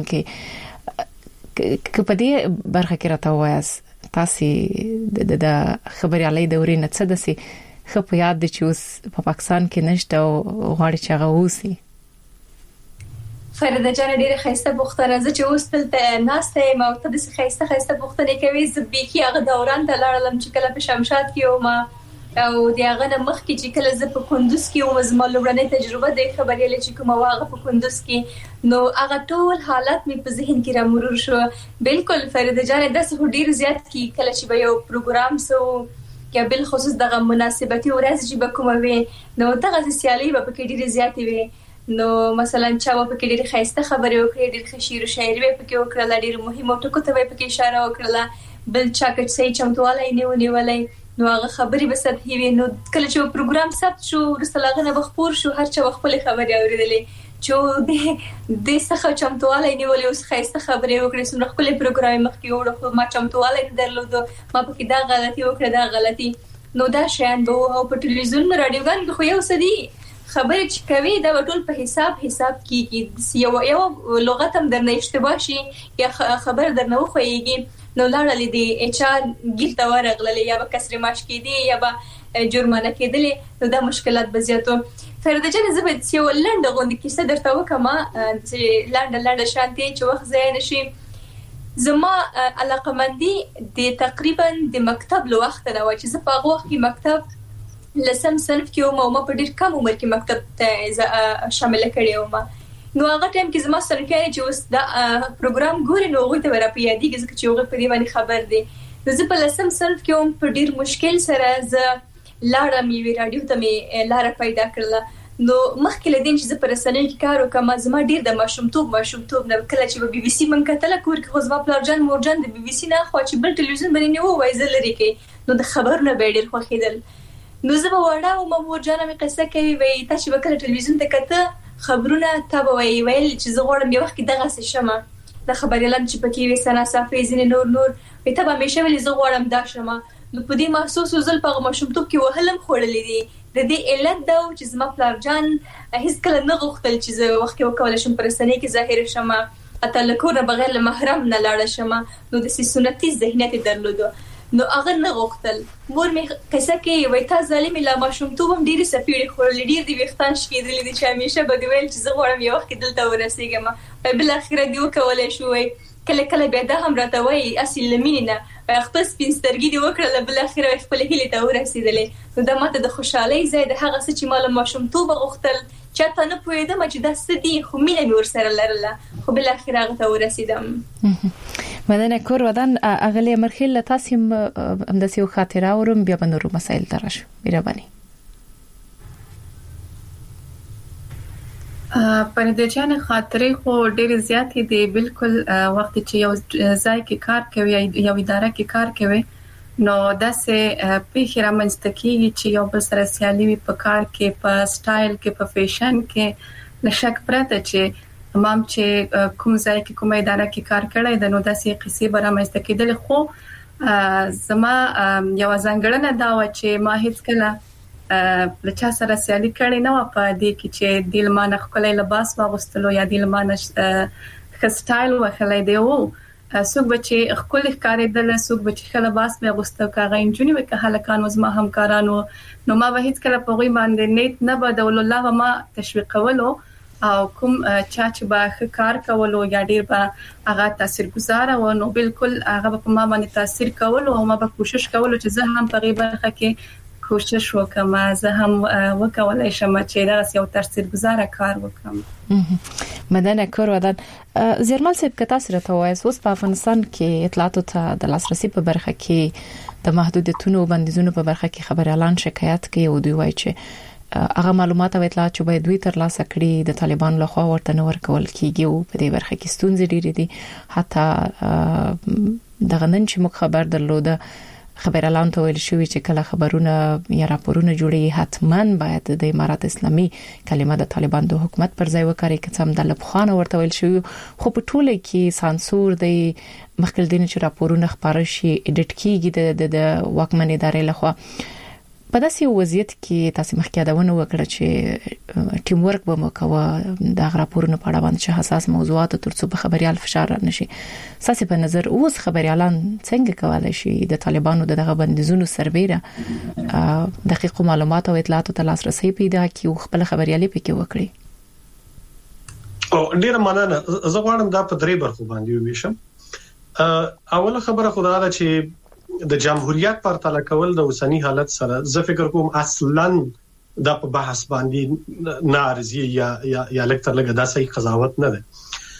کې که په دې برخه کې راته وایست تاسو د خبريالۍ دورې نه څه دسي خو یاد دي چې اوس په پاکستان کې نشته او غواړي چې هغه وسی؟ فرده جان ډیره خسته بوختنه زه چې اوس تل ناسته ما ته د خسته خسته بوختنه کوي زبېکی هغه دوران ته لاړم چې کله په شمشاد کې او ما او دی هغه مخ کې چې کله زه په کندوز کې او زما لوړنۍ تجربه د خبريالې چې کومه واغه په کندوز کې نو هغه ټول حالات مې په ذهن کې را مرور شو بالکل فرده جان د څه ډیر زیات کې کله چې به یو پروګرام سو یا بل خصوص دغه مناسبتي ورځ چې به کومه وي نو دغه سیالي به په کې ډیر زیات وي نو مثلا چا په کې ډیر خسته خبرې وکړې ډیر خشیر شاعري په کې وکړه ډیر مهمه ټکو ته په کې اشاره وکړه بل چا کې صحیح چمتواله نه ونیولای نو هغه خبري به سطحي وي نو کله چې پروګرام ثبت شو رسلاغنه بخپور شو هر چا خپل خبري اوریدلې چې د د څخه چمتواله نیولې اوس خاصه خبري وکړې سم خپل پروګرام مخکې وړو ما چمتواله درلود ما په کې دا غلطي وکړه دا غلطي نو دا شین به او په ټلویزیون رادیوګان خو یو سدي خبرې چې کوي دا ټول په حساب حساب کیږي یو یو لغت هم درنه اشتباه شي یا خبر درنه خوېږي نو لاړلې دي اچ ار ګیلته ورغللې یا به کسر ماش کېدی یا به جرمانه کېدلې نو دا مشکلات به زیاتو فرده جان زبد یو لنډه غونډه کیسه درته وکم چې لنډه لنډه شانتي چې وخت ځای نشي زما علاقمندي د تقریبا د مکتب له وخت نه و چې زه په هغه وخت کې مکتب لسم صنف کې وم او په ډېر کم عمر کې مکتب ته شامل کړی وم نو هغه ټایم کې زما سره کې چې اوس دا پروګرام ګوري نو غوته ورا په یادي کې چې هغه په دې باندې خبر دي نو زه په لسم صنف کې هم په ډېر مشکل سره ز لاړم یو رادیو ته مې لار پیدا کړل نو مخکې لدین چې زه پر رسنۍ کې کار وکم زما ډېر د ماشومتوب ماشومتوب نه کله چې په بي بي سي من کتل کور کې خو زما پلارجان مورجان د بي بي سي نه خو چې بل ټلویزیون باندې نه وای زه لري کې نو د خبرونه به ډېر خوښیدل نو زه به وړا او مورجان مې قصه کوي وای تاسو به کله ټلویزیون ته کته خبرونه ته وای ویل چې زه غواړم یو وخت دغه څه شمه د خبريالان چې پکې وي سنا صافي زین نور نور په ته به مې شویل زه غواړم دا شمه نو په دې محسوس وزل په مشمتوب کې وهلم خورلې دي د دې علت دا چې زما پلارجان هیڅ کله نه غوښتل چې زه وخت وکول شم پر سنې کې ظاهر شمه اته لکونه بغیر محرم نه لاړ شمه نو د سنتي ذهنیت درلودو نو هغه نه غوښتل مور مې قصه کې وای تا ظالم لا ماشومتوب هم ډیره سپیړې خورلې ډیر دی وختان شکېدلې دي چې همیشه به ویل چې زه غواړم یو وخت دلته ورسېږم په بل اخر دی وکولای شو کله کله بیا دا هم راته وای اصل لمینه خپل سپینسترګي دی وکړه بل اخر خپل هیله ته ورسېدلې نو دا ماته د خوشحالي زید هغه څه چې مال ماشومتوب غوښتل چاته نه پوهیدم چې دا ستدي خو مینه مې ورسره لرله خو بل اخر هغه ته ورسېدم مدنه کور ودان اغلی مرخل تاسو هم د سیو خاطره ورم بیا بنورو مسائل ترش مهرباني په دې چانه خاطرې خو ډېر زیات دي بالکل وخت چې یو ځای کې کار کوي یو اداره کې کار کوي نو داسې پیښه رامنځته کیږي چې یو بل سره سیالي وي په کار کې په سټایل کې په فیشن کې نشک پرته چې امام چې کوم ځای کې کومه اداره کې کار کړی د نو داسې قصې به رامنځته کېدل خو زما یو ځانګړنه دا و چې ما هیڅ کله لچا سره سیالي کړې نه و په دې کې چې د لمانه خپل لباس واغستلو یا د لمانه سټایل وخلې دی وو څوک به چې خپل ښکارېدل څوک به چې خپل لباس به غوستو کاغه انجونی وکه هلکانو زما همکارانو نو ما به هیڅ کله په غوي باندې نیت نه بدول الله ما تشویقولو او کوم چا چې به کار کولو یا ډیر به هغه تاثیرګذار و نو بالکل هغه په ما باندې تاثیر کولو او ما به کوشش کولو چې زه هم په غیبه کې کوشش وکم زه هم وکولای شم چې دا یو تاثیرګذار کار وکم مدنه کور ودان زیرمل صاحب کتا سره توایس اوس په افغانستان کې اطلاعات ته د لاسرسي په برخه کې د محدودیتونو بندیزونو په برخه کې خبر اعلان شکایت کوي او دوی وایي چې هغه معلومات او اطلاعات چې باید دوی تر لاسه کړي د طالبان له خوا ورته نه ورکول کیږي او په دې برخه کې ستونزې ډېرې دي حتی د غنن چې مخ خبر درلوده خبر اعلان ته ویل شوی چې کله خبرونه یا راپورونه جوړي حتماً باید د امارات اسلامي کلمه د طالبان د حکومت پر ځای وکړي که څم د لبخانه ورته ویل شوی خو په ټوله کې سانسور دی مخکې دین چې راپورونه خبر شي اډیټ کیږي د واکمن ادارې لخوا په داسې وضعیت کې تاسو مخکې یادونه وکړه چې ټیم ورک به مو کوه د راپورونو په اړه باندې چې حساس موضوعات ترڅو په خبريال فشار نشي ساسي په نظر اوس خبريالان څنګه کولای شي د طالبانو دغه بندیزونو سربېره دقیق معلومات او اطلاعات ته لاسرسي پیدا کړي او خپل خبريالي پکې وکړي او ډیره مننه. زه غواړم دا په درې برخو باندې وویشم. اوله خبره خو دا ده چې د جمهوریت پرتله کول د اوسنی حالت سره زه فکر کوم اصلاً دا په بحث باندې نارضی یا یا یا لکتر لګه دا صحیح قضاوت نه ده.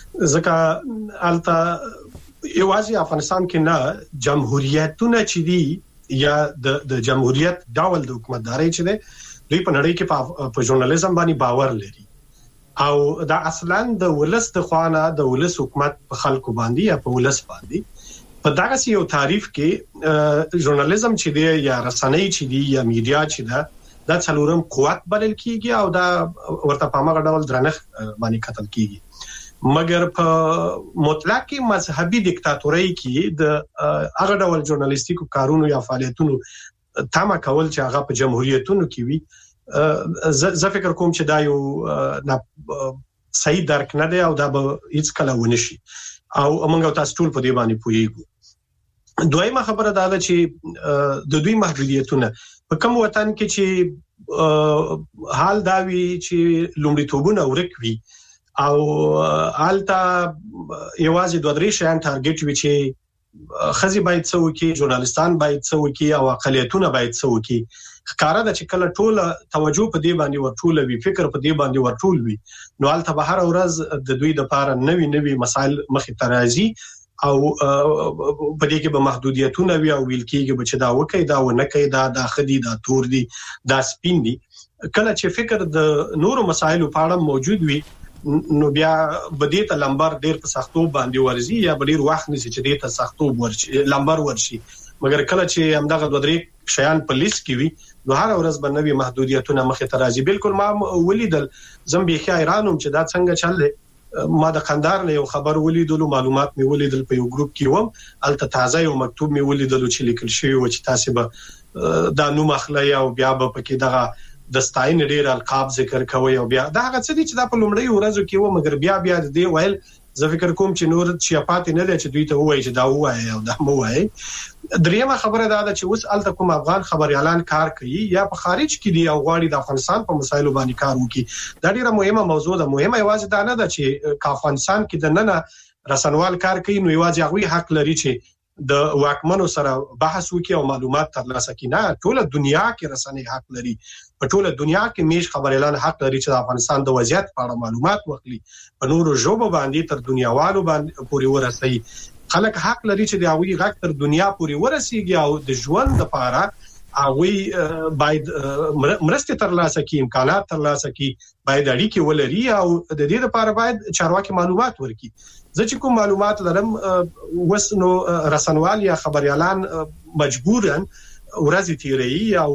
ځکه الته یوازې افغانستان کې نه جمهوریتونه چې دي یا د د جمهوریت ډول د حکومتداري چې ده دوی په نړۍ کې په ژورنالیزم باندې باور لري او دا اصلاً د ولس د خوانه د ولس حکومت په خلکو باندې یا په ولس باندې په دغه یو تعریف کې ژورنالیزم چې دی یا رسنۍ چې دی یا میډیا چې ده دا څلورم قوت بلل کیږي او دا ورته په هغه ډول درنښت باندې کتل کیږي. مګر په مطلق مذهبي دیکتاتوري کې د هغه ډول ژورنالیستیکو کارونو یا فعالیتونو تمه کول چې هغه په جمهوریتونو کې وي زه فکر کوم چې دا یو صحیح درک نه دی او دا به هیڅ کله ونشي او موږ تاسو ټول په دې باندې پوهیږو. دویمه خبره دا ده چې د دوی محدودیتونه په کوم وطن کې چې حال دا وی چې لومړیتوبونه ورکوي او حالته یوازې دوه درې شیان ټارګټ وی چې خزي باید څو کې ژورنالستان باید څو کې او اقلیتونه باید څو کې ښکارا د چې کله ټول توجه په دې باندې ورټول وي فکر په دې باندې ورټول وي نو حالته به هر ورځ د دوی د لپاره نوي نوي مسایل مخې ته راځي او په دې کې به محدودیتونه وي او ویل کېږي چې دا وکي دا ونه کوي دا د خدي دا تور دي دا سپین دي. کله چې فکر د نورو مسایلو په اړه موجود وي نو بیا بدیت لمبر ډیر په سختو باندې ورزي یا ډیر وخت نشي چې دې ته سختو ورشي لمبر ورشي. مګر کله چې همدغه دوه درې شیان په لیست کې وي نو هر ورځ به نوي محدودیتونه مخې ته راځي. بالکل ما ولیدل زمبي خیرانم چې دا څنګه چل ما د قندار له خبر ولیدلو معلومات می ولیدل په یو ګروپ کې وم الته تازه یو مکتوب می ولیدل چې لیکل شوی و چې تاسو به دا نو مخلي او بیا به پکې دغه د ستاین ډیر القاب ذکر کوي او بیا دا هغه څه دي چې دا په لومړی ورځو کې و مګر بیا بیا د دې ویل زه فکر کوم چې نور چې پاتې نه لري چې دوی ته وایي چې دا وایي او دا مو وایي. دریمه خبره دا ده چې اوس الته کوم افغان خبريالان کار کوي یا په خارج کې دي او غواړي د افغانستان په مسایلو باندې کار وکړي دا ډیره مهمه موضوع ده. مهمه یوازې دا نه ده چې افغانستان کې د نن رسنوال کار کوي نو یوازې هغه حق لري چې د واکمنو سره بحث وکړي او معلومات ترلاسه کړي. نه ټول دنیا کې رسنۍ حق لري په ټول دنیا کې میش خبريالان حق لري چې د افغانستان د وضعیت په اړه معلومات واخلي په نورو ژبو باندې تر دنیاوالو باندې پورې ورسي. خلک حق لري چې د هغوی غږ تر دنیا پورې ورسیږي او د ژوند لپاره هغوی باید مرسته ترلاسه کړي امکانات ترلاسه کړي باید اړیکې ولري او د دې لپاره باید چارواکي معلومات ورکړي. زه چې کوم معلومات لرم وسنو رسنوال یا خبريالان مجبورن ورځي تیری او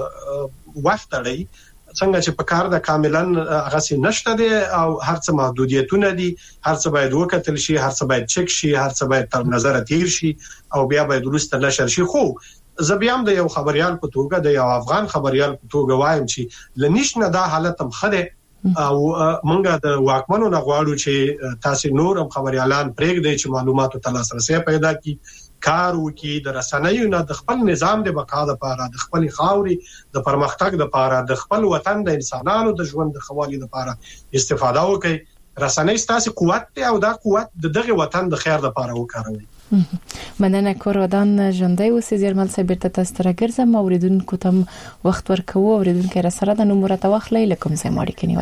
وخت لري څنګه چې په کار د کاملن هغه سي نشته دي او هر څه محدودیتونه دي هر څه باید وکتل شي هر څه باید چک شي هر څه باید تر نظر تیر شي او بیا باید ورسته نشر شي. خو زه بیا هم د یو خبريال په توګه د یو افغان خبريال په توګه وایم چې لنیشنه دا حالت هم خده او مونږه د واکمنو نه غواړو چې تاسو نور هم خبريالان پرېږدئ چې معلوماتو ته لاسرسي پیدا کړي کار وکړي د رسنیو نه د خپل نظام د بقا لپاره د خپل خاوري د پرمختګ لپاره د خپل وطن د انسانانو د ژوند د خوالي لپاره استفاده وکړي. رسنۍ ستاسو قوت دی او دا قوت د دغه وطن د خیر لپاره وکاروي. مننه کورودان ژوندۍ اوسې زیرمل صاحب ته تاسو ته ګرځم اوریدونکو ته وخت ورکوو اوریدونکو را سره د نمبر ته واخلئ لکه څنګه ماړی کني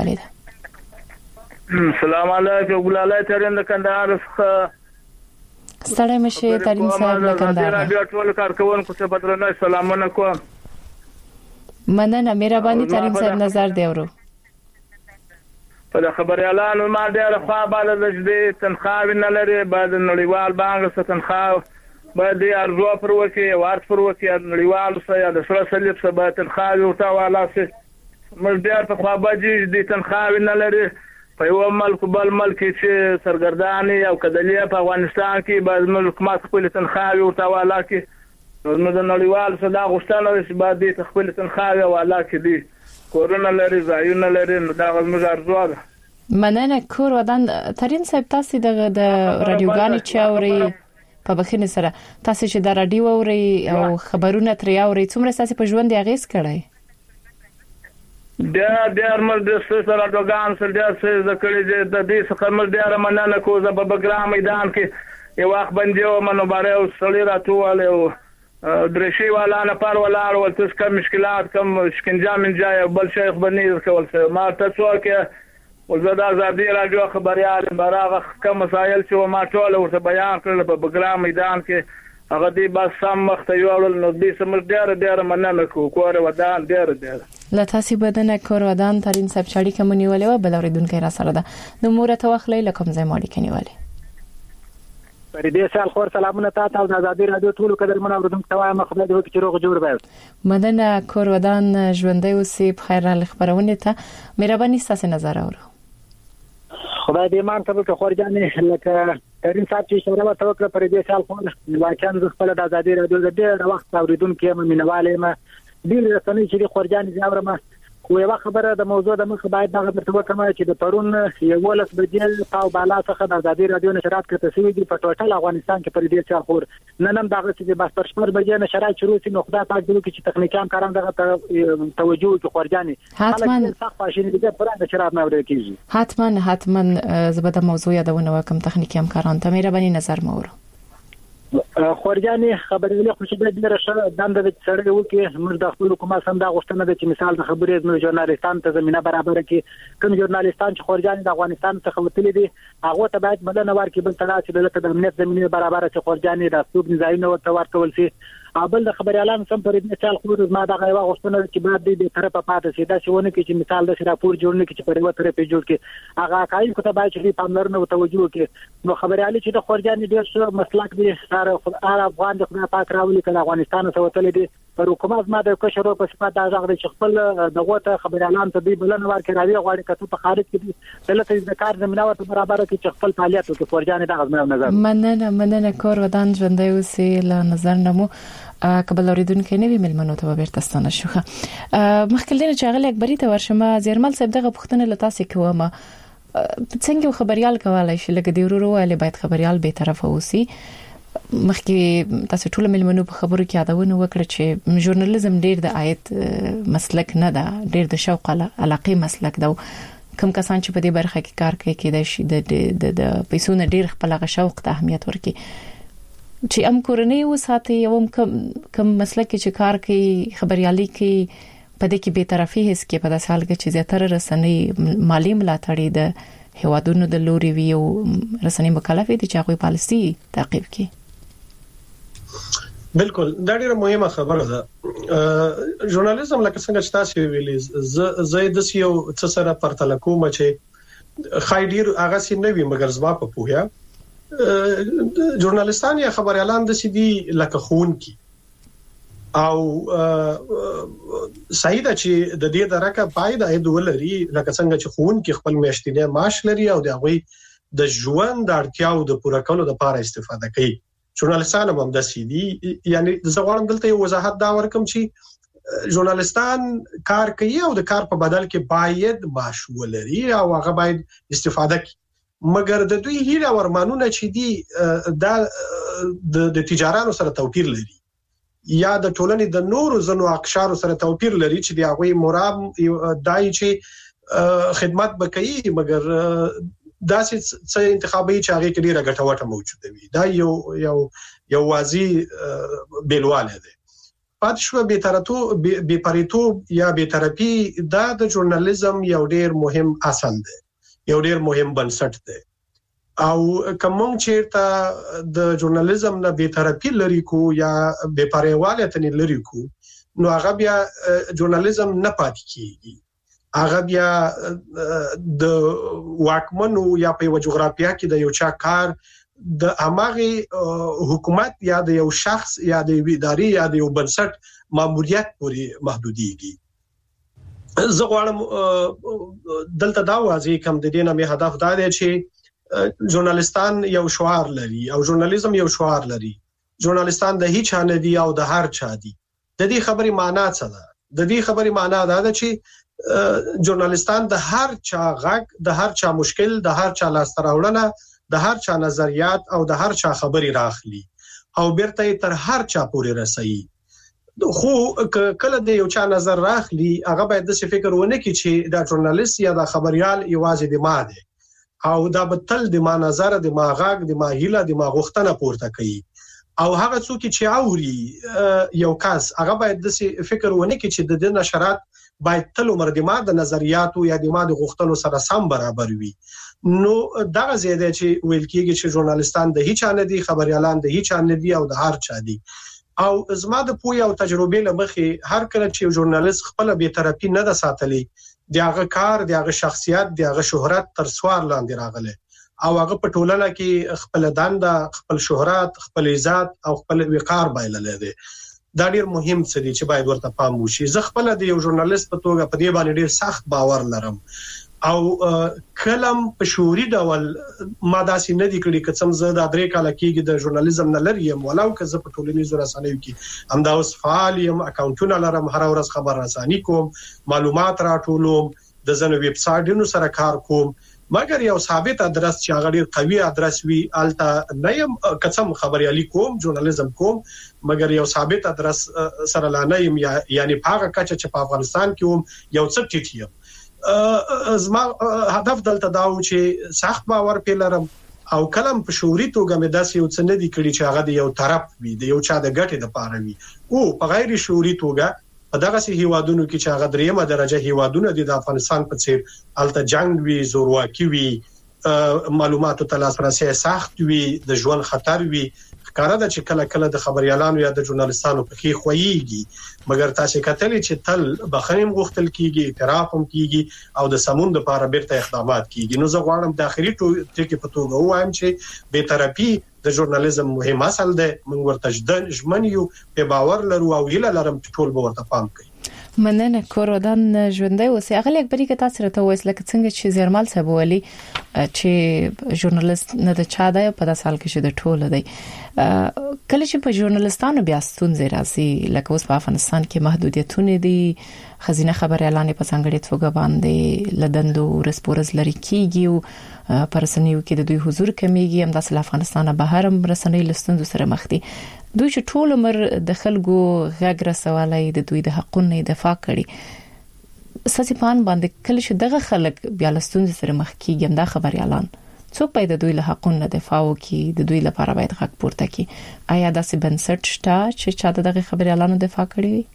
والده. السلام علیکم ګلاله ترين د کندهار څخه ستړی مشه ترين صاحب له کندهار بیا ټول کارکونکو ته بدرنه سلامونه کوم. مننه مهرباني ترين صاحب نظر دی ورو په خبريالانو ما ډېر خوا بالا لږ تنخواه نه لري بعد نړیوال بانک څخه تنخواه باید ارزو پر وکی ورت پر وکی نړیوال څخه د سره سلیب څخه باید تنخواه ورته والاسه موږ ډېر په خوا باندې دي تنخواه نه لري په یو ملک بل ملک چې سرګرداني او کدلې په افغانستان کې باید ملک ما خپل تنخواه ورته والاکه نو د نړیوال څخه دا غوښتنه چې باید خپل تنخواه والاکه دي کورونا لري ځایونه لري نو دا موږ ارزو ده. مننه کور ودان ترين صاحب تاسو د رادیوګانی چاوري په بخینه سره تاسو چې د رادیو اوري او خبرونه ترې اوري څومره تاسو په ژوند یې غیس کړی؟ ډېر ډېر مر د سره دوغان سره ډېر څه ذکرې د دې څخه مر ډېر مننه کوم په بګرام میدان کې یو وخت باندې او منوباره او سړی راتواله او درشي والا نه پر ولاړ او تاسو کوم مشکلات کوم شکنجه من جای بل شیخ بنیر کول څه ما تاسو کې ولزدا آزادي راډیو خبريال براغه کوم مسایل چې ما ټول ورته بیان کړل په بګرام میدان کې هغه دی بس سم مخ ته یوړل نو دې سم ډېر ډېر مننه کو کور ودان ډېر ډېر لتاسي بدنه کور ودان ترين سب چړي کوم نیولې و بل اوریدونکو را سره ده د مورته وخلې لکم ځای ماړي کنيواله پر دې سال خور سلامونه تاسو د آزادي رادیو ټول قدر من اوریدونکو ته وایم خپل د وکړو جوړ به مدنه کور ودان ژوندۍ اوسې په خیر ال خبرونه ته مهرباني ستاسو نظر اورو خدای دې مان ته په خورجانې لکه ترين صاحب چې شوره وته وکړه پر دې سال خو واکان ز خپل د آزادي رادیو د ډېر وخت اوریدونکو یم مینواله ما ډېر رسنۍ چې خورجان زاورم خو یو خبره د موضوع د مخ باید دغه ترته وکړم چې د پرون یو لس بجې تاو بالا څخه د آزادي رادیو نشرات کړه چې دي په ټوټل افغانستان کې پر دې څه خور نن هم دغه چې بس پر شپږ بجې نشرات شروع شي نو خدای پاک دې چې تخنیکان کاران دغه توجه کوي خورجاني حتما صح پاشینه دې پر نشرات نه ورته کیږي حتما حتما زبده موضوع یادونه وکم تخنیکی هم کاران ته مهرباني نظر مورو خورجاني خبرې خو چې د ډیره شه دند د سړی وو کې موږ د خپل حکومت سم دا غوښتنه ده چې مثال د خبرې د ژورنالیستان ته زمينه برابر کړي کوم ژورنالیستان چې خورجاني د افغانستان څخه وتلي دي هغه ته باید بلنه ورکړي بل تر چې دلته د امنیت زمينه برابر چې خورجاني د سوق نظامي ورته ورکول شي ابل د خبري اعلان سم پر دې مثال خو ما دا غوا غوښتنه چې بعد دې طرفه پاتې شي دا شونه کې چې مثال د راپور جوړنه کې چې په یو طرفه جوړ کې هغه کای کو ته باید چې پاملرنه او توجه کې نو خبري علي چې د خورجاني ډېر څه مسلک دي سره افغان د خدای پاک راولي کله افغانستان ته وتل دي پر حکومت ما د کشرو په صفات دا ځغ د خپل دغه ته خبري اعلان ته دی بلنه ورکړي راوي غواړي کته په خارج کې دي دلته د کار زمينه ورته برابر کې چې خپل فعالیت وکړي خورجاني د غزنه نظر مننه مننه کور ودان ژوندۍ اوسې له نظر نمو قبل اوریدونکو نه وی ملمنو ته بیرته ستنه شوخه مخکلینه چې غل اکبري ته ورشمه زیرمل صاحب دغه پښتنه لتاسې کومه څنګه خبريال کولای شي لکه دی ورو ورو باید خبريال به طرف اوسي مخکې تاسو ټول ملمنو په خبرو کې یادونه وکړه چې ژورنالیزم ډیر د آیت مسلک نه ده ډیر د شوق علاقه مسلک ده کوم کسان چې په دې برخه کې کار کوي کې د شي د د پیسو نه ډیر خپل شوق ته اهمیت ورکړي چې ام کورنۍ وساتي یو کم کم مسلک چې کار کوي خبريالي کوي په دې کې به طرفي هیڅ کې په داسې حال کې چې زیاتره رسنۍ مالی ملاتړي د هوادونو د لوري ویو رسنۍ مکلف دي چې هغه پالیسي تعقیب کوي بالکل دا ډیره مهمه خبره ده ژورنالیزم لکه څنګه چې تاسو ویلي زید یو څه سره پرتل کوم چې خایډیر هغه سي نه وي مګر زما په پوهه ژورنالیستان یا خبري اعلان د سي دي لکه خون کی او صحیح ده چې د دې درکه پایده اې دولري لکه څنګه چې خون کی خپل میاشتنه معاش لري او د هغه د ژوند د اړتیاو د پوره کولو لپاره استفاده کوي ژورنالیستان هم د سي دي یعنی زه غواړم دلته یو وضاحت دا ورکم چې ژورنالیستان کار کوي او د کار په بدل کې باید معاش ولري او هغه باید استفاده کوي مګر د دوی هیله ورمانونه چې دي د د تجارانو سره توپیر لري یا د ټولنې د نورو زنو اقشارو سره توپیر لري چې دی هغه مرام دای چې خدمت وکړي مګر داسې څه انتخابي چې هغه کې ډیره ګټوټه موجوده وي دا یو یو یو واضح بیلواله ده پات شو به ترتو به پریتو یا به ترپی دا د ژورنالیزم یو ډیر مهم اصل ده یو ډیر مهم بنسټ ده او کوم چې د ژورنالیزم نه به ترپی لري کو یا به پرېواله تنې لري کو نو هغه بیا ژورنالیزم نه پاتې کیږي هغه بیا د واکمنو یا په جغرافیا کې د یو چا کار د اماغي حکومت یا د یو شخص یا د ادارې یا د یو بنسټ ماموریت پورې محدوديږي زه غواړم دلته دا واضح کوم د دینه مې هدف دا دی چې ژورنالیستان یو شعار لري او ژورنالیزم یو شعار لري ژورنالیستان د هیڅ نه دی او د هر چا دی د دې خبرې معنی څه ده د دې خبرې معنی دا ده چې ژورنالیستان د هر چا غږ د هر چا مشکل د هر چا لاستراوړنه د هر چا نظریات او د هر چا خبرې راخلي او بیرته تر هر چا پورې رسي خو کله د یو چا نظر راخلی هغه باید د فکر ونه کړي چې دا ژورنالیست یا د خبريال یوازې د ماده او دا بتل د ما نظر د ما غاګ د ما هیله د ما غوښتنه پورته کوي او هغه څوک چې اوري یو کس هغه باید د فکر ونه کړي چې د نشرات باید تل عمر د ما د نظریاتو یا د ما د غوښتنو سره سم برابر وي نو دا زیاده چې ویل کېږي چې ژورنالیستان د هیڅ نه دي خبريالان د هیڅ نه دي او د هر چا دي او زما د پوی او تجربه لمخې هر کله چې ژورنالیست خپل به طرفي نه د ساتلې دغه کار دغه شخصیت دغه شهرت تر سوار لاندې راغله او هغه په ټولنه کې خپل دنده خپل شهرت خپل عزت او خپل وقار بایلل دي دا ډیر مهم څه دي چې باید ورته پام وشي زه خپل د یو ژورنالیست په توګه په دې باندې ډیر سخت باور لرم او کلم په شوري ډول ما داسې نه دي کړی چې څنګه د درې کال کېږي د ژورنالیزم نه لري ولو که زه په ټولنیزو رسنیو کې همدا اوس فعال یم اکاونټونه لرم هر ورځ خبر رساني کوم معلومات راټولوم د زنو ویب سایټونو سره کار کوم مګر یو ثابت ادرس چې هغه ډیر قوي ادرس وي الته نه یم قسم خبريالي کوم ژورنالیزم کوم مګر یو ثابت ادرس سره لا نه یم یعنی په هغه کچه چې په افغانستان کې هم یو څه ټیټ زما هدف دلته دا و چې سخت باور پیلرم او کلم په شعوري توګه مې داسې یو څه نه دي کړی چې هغه د یو طرف وي د یو چا د ګټې د پاره وي او په غیر شعوري توګه په دغه سي هیوادونو کې چې هغه دریمه درجه هیوادونه دي د افغانستان په څیر الته جنگ وي زورواکي وي معلوماتو ته لاسرسي سخت وي د ژوند خطر وي ښکارا ده چې کله کله د خبريالانو یا د ژورنالستانو په کې خوېږي مګر تاسو کتلې چې تل بخښنه غوښتل کیږي اعتراف هم کیږي او د سمون لپاره بیرته اقدامات کیږي نو زه غواړم د اخري ټکي په توګه وایم چې به طرفي د ژورنالیزم مهم اصل ده موږ ورته ژمن یو په باور لرو او هیله لرم چې ټول به ورته پام کوي مننه کورودان ژوندۍ اوسې اغه یک بری کې تاسو راته وایي لکه څنګه چې زیرمال صاحب ویلي چې ژورنالیست نه د چا دی په داسې حال کې چې د ټوله دی کله چې په ژورنالیستانو بیا ستونزې راځي لکه اوس په افغانستان کې محدودیتونه دي خزینه خبريالان په څنګه توګه باندې لدندو رسپورز لري کیږي او پرسنیو کې د دوی حضور کمیږي هم د افغانستان بهر هم رسنۍ لستندو سره مخ دي دوی چې ټول عمر د خلکو غږ رسولای د دوی د حقونو دفاع کړي ساسيپان باندې کله چې دغه خلک بیا لستند سره مخ کیږي دا خبريالان څوک باید د دوی له حقونو دفاع وکړي د دوی لپاره باید حق پورته کړي آیا داسې بنسټ شته چې چا دغه خبريالانو دفاع کړي وي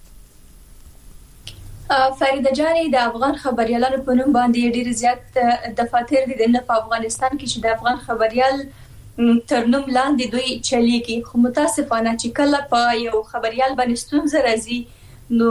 فریده جانې د افغان خبريالانو په نوم باندې ډېر زیات دفاتر دي د افغانستان کې چې د افغان خبريال تر نوم لاندې دوی چلیږي خو متاسفانه چې کله په یو خبريال باندې ستونزه راځي نو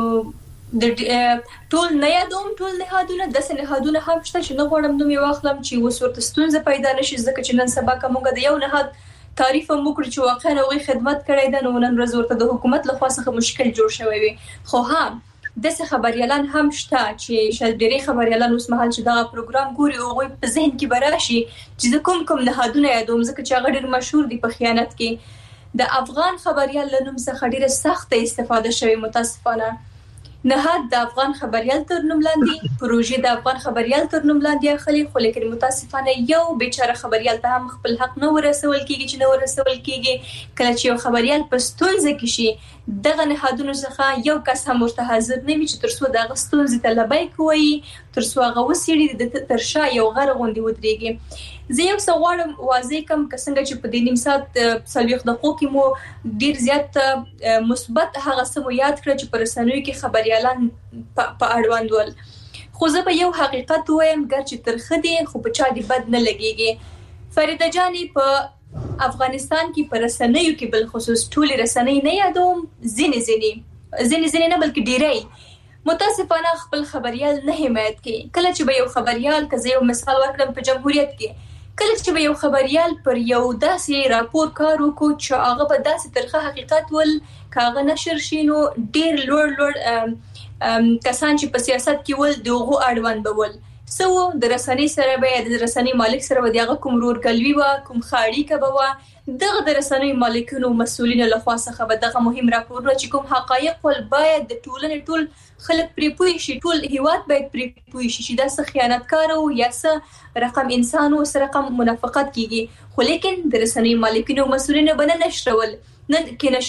د ټول نه یادوم ټول نهادونه د سنهادونه هم شته چې نه غواړم نوم یې واخلم چې وسورته ستونزه پیدا نشي ځکه چې نن سبا کومه د یو نهاد تعریف مو کړ چې واقعا هغه خدمت کړی ده نو نن ورځ ورته د حکومت لخوا څخه مشکل جوړ شوی وي خو هم د څه خبريالان هم شته چې شل ډېری خبريالان اوس مهال چې دا پروګرام ګوري او غوي په ذهن کې براشي چې کوم کوم نهادونه یادوم ځکه چې هغه ډېر مشهور دي په خیانت کې د افغان خبريال لنوم څخه ډېر سخت استفاده شوی متاسفانه نهاد د افغان خبريال تر نوم لاندې پروژې د افغان خبريال تر نوم لاندې اخلي خو لیکن متاسفانه یو بیچاره خبريال ته هم خپل حق نه ورسول کیږي چې نه ورسول کیږي کله چې یو خبريال په ستونزه کې شي دغه نهادونو څخه یو کس هم ورته حاضر نه وي چې ترڅو دغه ستونزې ته لبای کوي ترڅو هغه وسیړي د ترشا یو غر غوندي ودرېږي زه یو څه غواړم واضح کوم څنګه چې په دې نیم ساعت څلوېښت دقیقو کې مو ډیر زیات مثبت هغه څه مو یاد کړ چې پر رسنیو کې خبريالان په اړوند ول خو زه به یو حقیقت وایم ګرچې ترخه دي خو په چا دی بد نه لګيږي فریده جانې په افغانستان کې پر رسنیو کې بل خصوص ټولي رسنۍ نه یادوم ځینې ځینې ځینې ځینې نه بلکې ډیری متاسفانه خپل خبريال نه حمایت کوي کله چې به یو خبريال کزه یو مثال ورکړم په جمهوریت کې کله چې به یو خبريال پر یو داسې راپور کار وکړو چې هغه په داسې ترخه حقیقت ول کاغه نشر شینو ډیر لوړ لوړ کسان چې په سیاست کې ول دغه اړوند بول سو د رسنۍ سره به د رسنۍ مالک سره به دغه کوم رورګلوي وا کوم خاړی کبوا دغه د رسنۍ مالکونو مسولینو لخوا څخه به دغه مهم راپورونه چې کوم حقایق ول باید د ټولنې ټول خلک پرې پوي شي ټول هیواد باید پرې پوي شي چې دا څه خیانتکار او یا څه رقم انسان او سره رقم منافقت کیږي خو لیکن د رسنۍ مالکینو مسولینو بنه نشرول نه کې نشر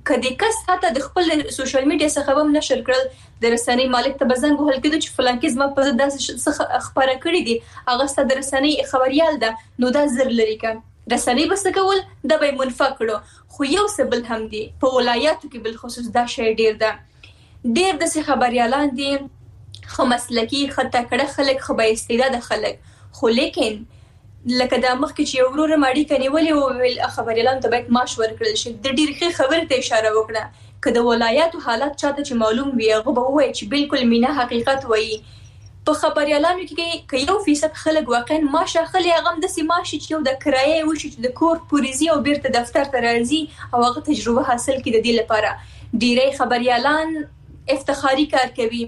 کدي کس حتی د خپل سوشل میډیا څخه هم نشر کړل د رسنۍ مالک ته بزنګ وهل کېدو چې فلان کې زما په داسې خبره کړې دي هغه ست د رسنۍ خبريال ده نو دا زر لري کا رسنۍ بس کول د به منفق کړو خو یو څه بل هم دي په ولایاتو کې بل خصوص دا شی ډیر ده ډیر د څه خبريالان دي خو مسلکی خطه کړه خلک خو به استعداد خلک خو لیکن لکه دا مخکې چې یو ورور ماړي کنيولې او ویل خبريالان ته باید معاش ورکړل شي د ډیر ښه خبره ته اشاره وکړه کله ولایاتو حالات چاته چې معلوم وي هغه به وایي چې بالکل مینا حقیقت وایي په خبريالانو کې کې یو فیصد خلک واقعا معاش اخلي هغه د سیماشي چې یو د کرایې وشي چې د کور پوریزي او بیرته دفتر ته راځي او هغه تجربه حاصل کړي د دې لپاره ډیری خبريالان افتخاري کار کوي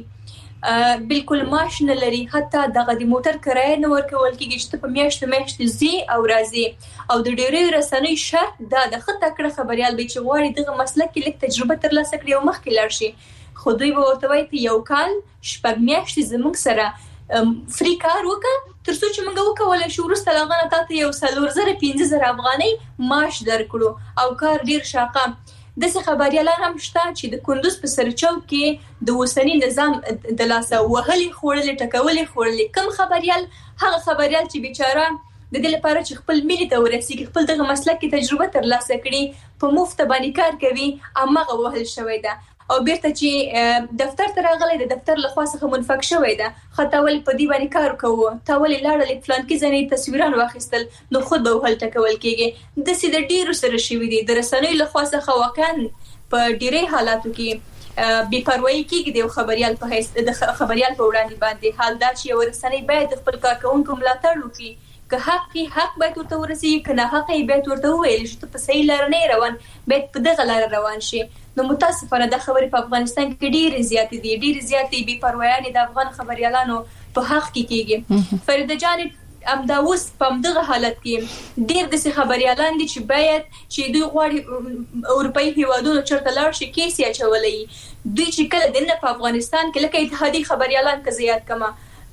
بالکل معاش نه لري حتی دغه د موټر کرایه نه ورکول کېږي چې په میاشت میاشت زی او راځي او د ډېری رسنۍ شرط دا د خطه کړه خبريال به چې غواړي دغه مسلک کې لیک تجربه ترلاسه کړي او مخکې لاړ شي خو دوی به ورته وایي یو کال شپږ میاشتې زموږ سره فری کار وکړه ترڅو چې موږ وکولای شو ورسته لغانه تاسو یو سلور زره پنځه زره افغانۍ معاش درکړو او کار ډیر شاقه د څه خبريالان هم شته چې د کندوز په سرچو کې د وسنی نظام د لاسه وهلي خورلې ټکولې خورلې کم خبريال هغه خبريال چې بیچاره د دې لپاره چې خپل ملي ته ورسیږي خپل دغه مسلک کې تجربه ترلاسه کړي په مفت باندې کار کوي امغه وهل شوی ده او بیرته چې دفتر ته راغلی د دفتر له خوا څخه منفق شوی ده خطا ولې په دې باندې کار کوو تا ولې لاړل فلان کې ځنې تصویران واخیستل نو خود به وهل ټکول کېږي د سې د ډیرو سره شوی دي د رسنۍ له خوا څخه واقعا په ډیری حالاتو کې بي پروايي کېږي د خبريال په هیڅ د خبريال په وړاندې باندې حال دا چې ورسنۍ باید خپل کارکونکو ملاتړ وکړي که حق حق باید ورته ورسیږي کنه حق باید ورته وویل چې په صحیح لار نه روان باید په دغه لار روان شي نو متاسفانه د خبرې په افغانستان کې ډېر زیات دي ډېر زیات بي پروايي د افغان خبريالانو په حق کې کېږي فريده جان امداوس په دغه حالت کې ډېر د خبريالان دي چې باید چې دوی غواړي اروپאי هیوادونو چرته لاړ شي کیسې اچولې دوی چې کله دنه په افغانستان کې لکه اتحادیه خبريالان کې زیات کما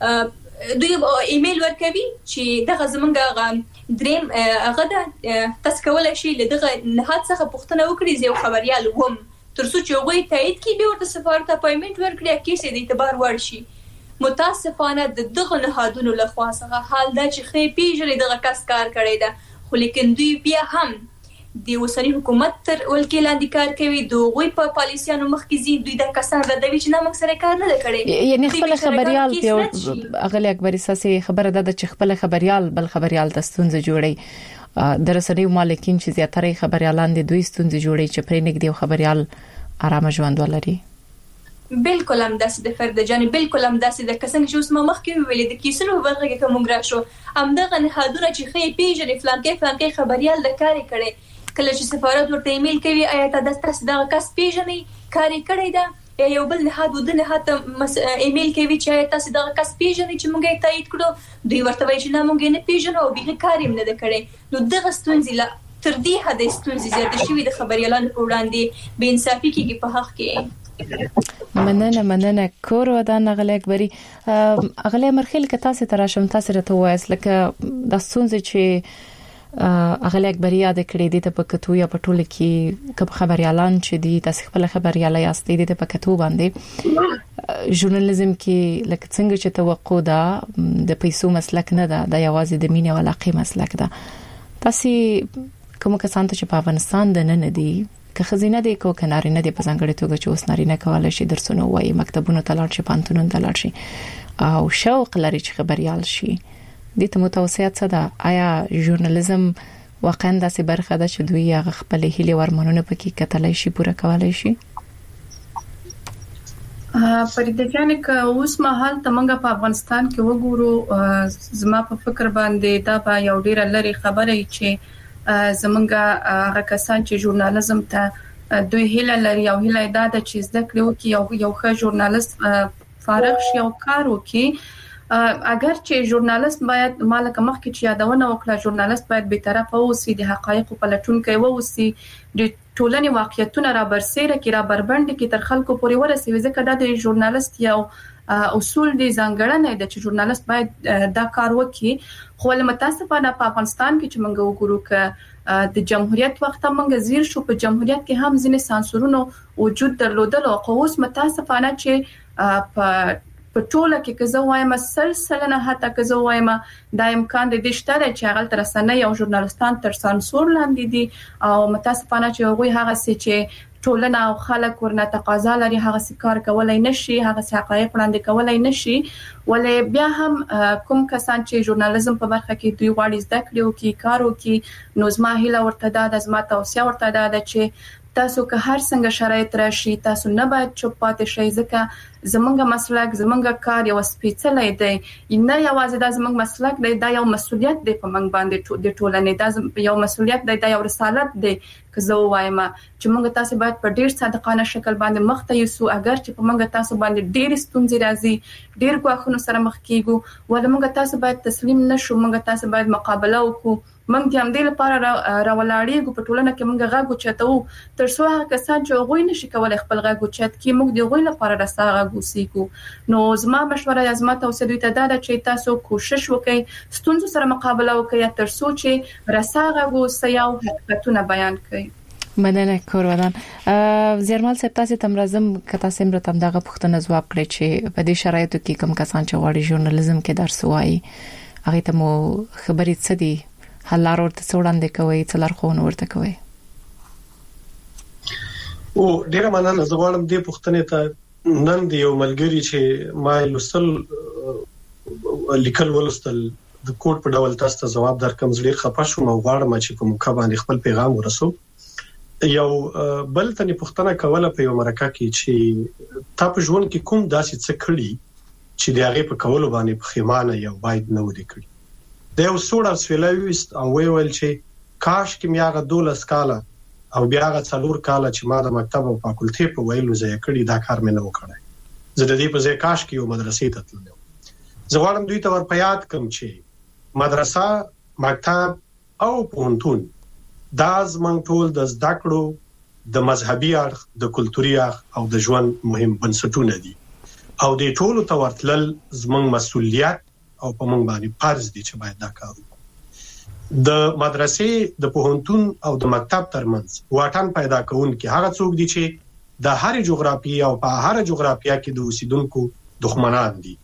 دوی ایمیل ورکوي چې دغه زمونږ دریم هغه د تاسو کولای شئ دغه نهاد څخه پوښتنه وکړئ یو خبريال ووم ترڅو چې هغه تایید کړي به ورته سفارت اپاینټمنټ ورکړي کیسې د اعتبار وړ شي متاسفانه د دغه نهادونو له خوا څخه حال دا چې خې پیژنې دغه کس کار کړی ده خو لیکن دوی بیا هم د وسري حکومت تر ولکې لاندې کار کوي دوی په پالیسیانو مخکې زی دوی د کسان د دوی چې نامک سره کار نه کړي یعنی خپل خبريال په اغلی اکبر اساسي خبره ده چې خپل خبريال بل خبريال د ستونزې جوړي د رسنیو مالکین چې زیاتره خبريالان د دوی ستونزې جوړي چې پرې نګ دی خبريال آرامه ژوند ولري بالکل هم داسې د فرد جان بالکل هم داسې د کسان چې اوس ما مخکې ویلې د کیسونو برخه کې کوم راشو همدغه نهادونه چې خې پیژنې فلان کې فلان کې خبريال د کاری کړي کله چې سفارت ورته ایمیل کوي آیا تاسو دغه کس پیژنې کاری کړی دا یو بل نهاد ود نهاد ایمیل کوي چې تاسو دغه کس پیژنې چې موږ یې تایید کړو دوی ورته وایي چې نه موږ نه پیژنو او به کاری نه ده کړی نو دغه ستونزې لا تر دې حد ستونزې زیات شوي د خبريالانو په وړاندې بې انصافي کېږي په حق کې مننه مننه کور ودان غلې اکبري اغلې مرخیل کې تاسو تراشم تاسو راته وایس لکه د ستونزې چې اغلې اکبري یاد کړې دي ته په کتو یا په ټوله کې کب خبريالان چې دي تاسو خپل خبرياله یاستې دي په کتو باندې ژورنالیزم کې لکه څنګه چې توقع ده د پیسو مسلک نه ده د یوازې د مینې او علاقې مسلک ده تاسو کوم کسان ته چې په افغانستان د نه دي که خزینه دي کو کناري نه دي په ځانګړي توګه چې اوس نارینه کولای شي درسونه وایي مکتبونو ته لاړ شي پانتونو ته لاړ شي او شوق لري چې خبريال شي د ته متوسعات څه ده آیا ژورنالیزم واقعا داسې برخه ده چې دوی هغه خپل هیله ورمنونه پکې کتلای شي پوره کولای شي فريده جان که اوس مهال تمنګ په افغانستان کې وګورو زما په فکر باندې دا به یو ډیر لري خبره چې زمونږ هغه کسان چې ژورنالیزم ته دوی هیله لري او هیله دا ده چې زده کړو کې یو یو ښه ژورنالیست فارغ شي او کار وکړي اگر چې ژورنالیست باید مالک مخکې چې یادونه وکړه ژورنالیست باید به طرفه اوسي د حقایقو په لټون کې ووسی د ټولنې واقعیتونه را برسېره کې را بربند کې تر خلکو پورې ورسوي ځکه دا د ژورنالیست یو اصول دي ځانګړنه ده چې ژورنالیست باید دا کار وکړي خو متاسفانه په افغانستان کې چې موږ وګورو ک د جمهوریت وخت موږ زیر شو په جمهوریت کې هم ځینې سانسورونو وجود درلودل او اوس متاسفانه چې په په ټوله کې که زه وایم سلسله حتی که زه وایم د امکان د دې شته چې هغه تر رسنۍ او ژورنالستان تر سانسور لاندې دي او متاسفانه چې هغه هغه چې ټولنه او خلک ورنه تقاضا لري هغه کار کولای نشي هغه حقایق وړاندې کولای نشي ولې بیا هم کوم کسان چې ژورنالیزم په برخه کې دوی غواړي زده کړي او کې کار وکړي نو زما هیله ورته ده زما توصیه ورته ده چې تاسو که هر څنګه شرایط راشي تاسو نه باید چوپ پاتې شئ ځکه زمونږ مسلک زمونږ کار یو سپیڅلی دی نه یوازې دا زمونږ مسلک دی دا یو مسولیت دی په موږ باندې د ټولنې دا یو مسولیت دی دا یو رسالت دی که زه وایم چې موږ تاسو باید په ډیر صادقانه شکل باندې مخ ته یوسو اگر چې په موږ تاسو باندې ډیر ستونزې راځي ډیر غواخونو سره مخ کیږو ولې موږ تاسو باید تسلیم نشو موږ تاسو باید مقابله وکړو موږ د همدې لپاره راولاړېږو په ټولنه کې موږ غږ اوچتو تر څو هغه کسان چې غوي نشي کولای خپل غږ اوچت کړي موږ د غوي لپاره راسه غږ وسیکو نو زما مشوره یا زما توصیه دوی ته ده چې تاسو کوشش وکړئ ستونزو سره مقابله وکړئ تر څو چې راسه غږ وسي او حقیقتونه بیان کړئ مننه کورودان زیرمال صاحب تاسو تم راځم کته سم را تم دغه پوښتنه جواب کړئ چې په دې شرایطو کې کوم کسان چې غواړي ژورنالیزم کې درس وایي هغه ته مو خبرې څه دي حل لار ورته څوړاندې کوي څلار خو ورته کوي او ډیره مننه زه غواړم دې پوښتنې ته نن دی یو ملګری چې ما لوستل لیکل ولستل د کوډ په ډول تاسو ته جواب درکم زړه خپه شوم او غواړم چې په موقع باندې خپل پیغام ورسو یو بل تنې پوښتنه کوله په یو مرکه کې چې تاسو ژوند کې کوم داسې څه کړی چې د هغه په کولو باندې په خیمانه یو باید نه ودی کړی د یو سوړ سویلويست او ویل چې کاش کې میاغه دولس کاله او بیاغه څلور کاله چې ما د مکتب او فاکولټي په ویلو ځای کړی دا کار مې نه وکړای زه د دې په ځای کاش کې یو مدرسې ته تلم زه غواړم دوی ته ور پیاد کوم چې مدرسه مکتب او پوهنتون دا زمونږ ټول د زده کړو د مذهبي اړخ د کلتوري اړخ او د ژوند مهم بنسټونه دي او د ټولو ته ورتلل زمونږ مسؤلیت او په موږ باندې فرض دي چې باید دا کار وکړو د مدرسې د پوهنتون او د مکتب ترمنځ واټن پیدا کوونکي هغه څوک دي چې د هر جغرافیه او په هر جغرافیه کې د اوسیدونکو دښمنان دي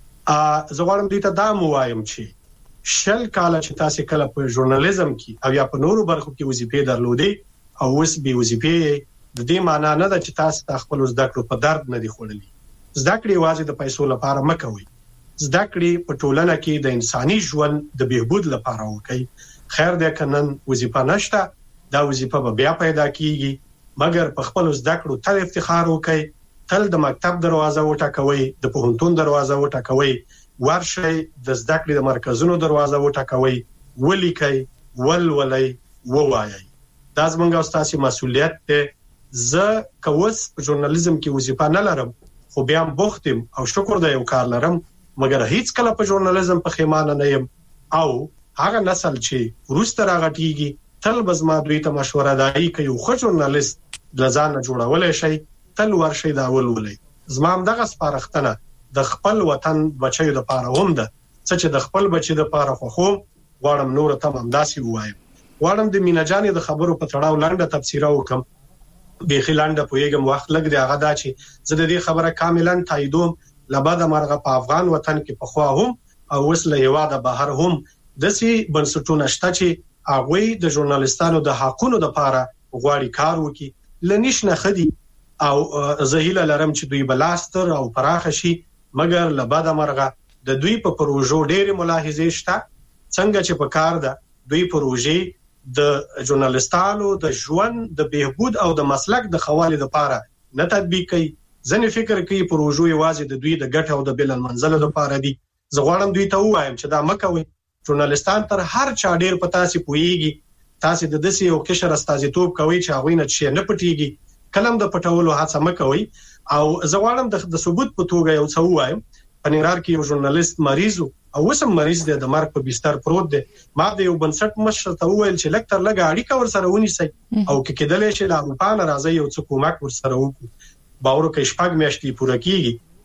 ا زه غواړم دوی ته دا موایم چې شل کاله چې تاسو کله په ژورنالیزم کې او یا په نورو برخو کې وظیفې درلودې او اوس به وظیفې د دې معنی نه ده چې تاسو خپل زده کړو په درد نه دی خوړلې زده کړې واځي د پیسو لپاره مکوئ زده کړې په ټولنه کې د انساني ژوند د بهبود لپاره وکړي خیر دې کنن وظیفه نشته دا وظیفه به بیا پیدا کیږي مګر په خپل زده کړو تل افتخار وکړي تل د مکتب دروازه وټاکوي د پوهنتون دروازه وټاکوي ورشي د زده کړې د مرکزونو دروازه وټاکوي ولیکي ولولي ووایي دا زموږ استاسي مسؤلیت ده زه کوس په ژورنالیزم کې وظیفه نه لرم خو بیا بوختم او شکر د یو کار لرم مګر هیڅ کله په ژورنالیزم په خیمانه نه يم او هغه نسل چې ورسته راغټيږي تل بزما دوی ته مشوره دایي کوي خو ژورنالیست د ځان جوړولای شي تل ورشي دا ولولي زما هم دغه سپارښتنه د خپل وطن بچیو د پاره هم ده چې د خپل بچی د پاره خو خو غواړم نور ته هم داسي وایم غواړم د مینا جانې د خبرو په تړاو لاندې تفسیر وکم به خلانده پویګم وخت لګ دی هغه دا چې زه د دې خبره کاملا تاییدوم لباده مرغه په افغان وطن کې په خوا هم او وسله یواده بهر هم دسي بنسټونه شته چې هغه د ژورنالیستانو د حقونو لپاره غواړي کار وکړي لنیش نه خدي او زهیله لرم چې دوی بلاستر او پراخ شي مګر لباده مرغه د دوی په پروژو ډېر ملاحظه شته څنګه چې په کار ده دوی پروژې د ژورنالیستانو د ژوند د بهبود او د مسلک د خوالي لپاره نه تطبیق کوي ځنې فکر کوي پروژو یوازې د دوی د ګټ او د بل منزل لپاره دي زه غواړم دوی ته وایم چې دا مکوي ژورنالیستان تر هر چا ډیر پتا سي پويږي تاسو د دسي او کشر استازیتوب کوي چې هغه نه شي نه پټيږي کلم د پټولو هڅه مکوي او زه غواړم د ثبوت په توګه یو څه وایم په نړۍ کې یو ژورنالیست مریض او وسم مریض دی د مرګ په بستر پروت دی ما د یو بنسټ مشر ته وویل چې لکتر لګ اړیکه ور سره ونیسي او کې کېدل شي لا په ناراضي یو څه کومک ور سره وکړي باور کې شپږ میاشتې پوره کیږي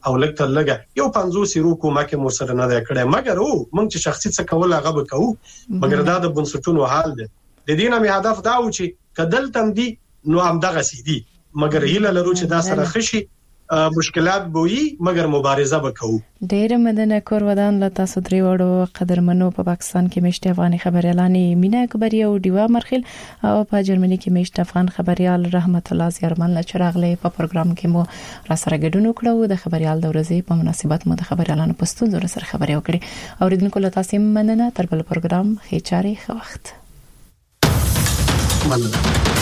او لکه لګه یو پنځوس یورو کومه کې مو سره نه دا کړه مګر او موږ چې شخصي څه کول هغه به کوو مګر دا د بنسټونو حال دی د دې نه می هدف دا و چې کدل تم دي نو هم دغه سيدي مګر هیله لرو چې دا سره خشي مشکلات بوي مګر مبارزه وکړو. ډېر مدنه کور ودان له تاسو درې وړو قدرمنو په پاکستان کې مشت افغاني خبريالاني مینا اکبری او دیوا مرخیل او په جرمني کې مشت افغان خبريال رحمت الله زیرمن له چراغلې په پروګرام کې مو را سره ګډون وکړو د خبريال د ورځې په مناسبت مو د خبريالانو په ستونزو سره خبرې وکړې او ردونکو له تاسو مننه تر بل پروګرام خې چاري خو وخت مننه.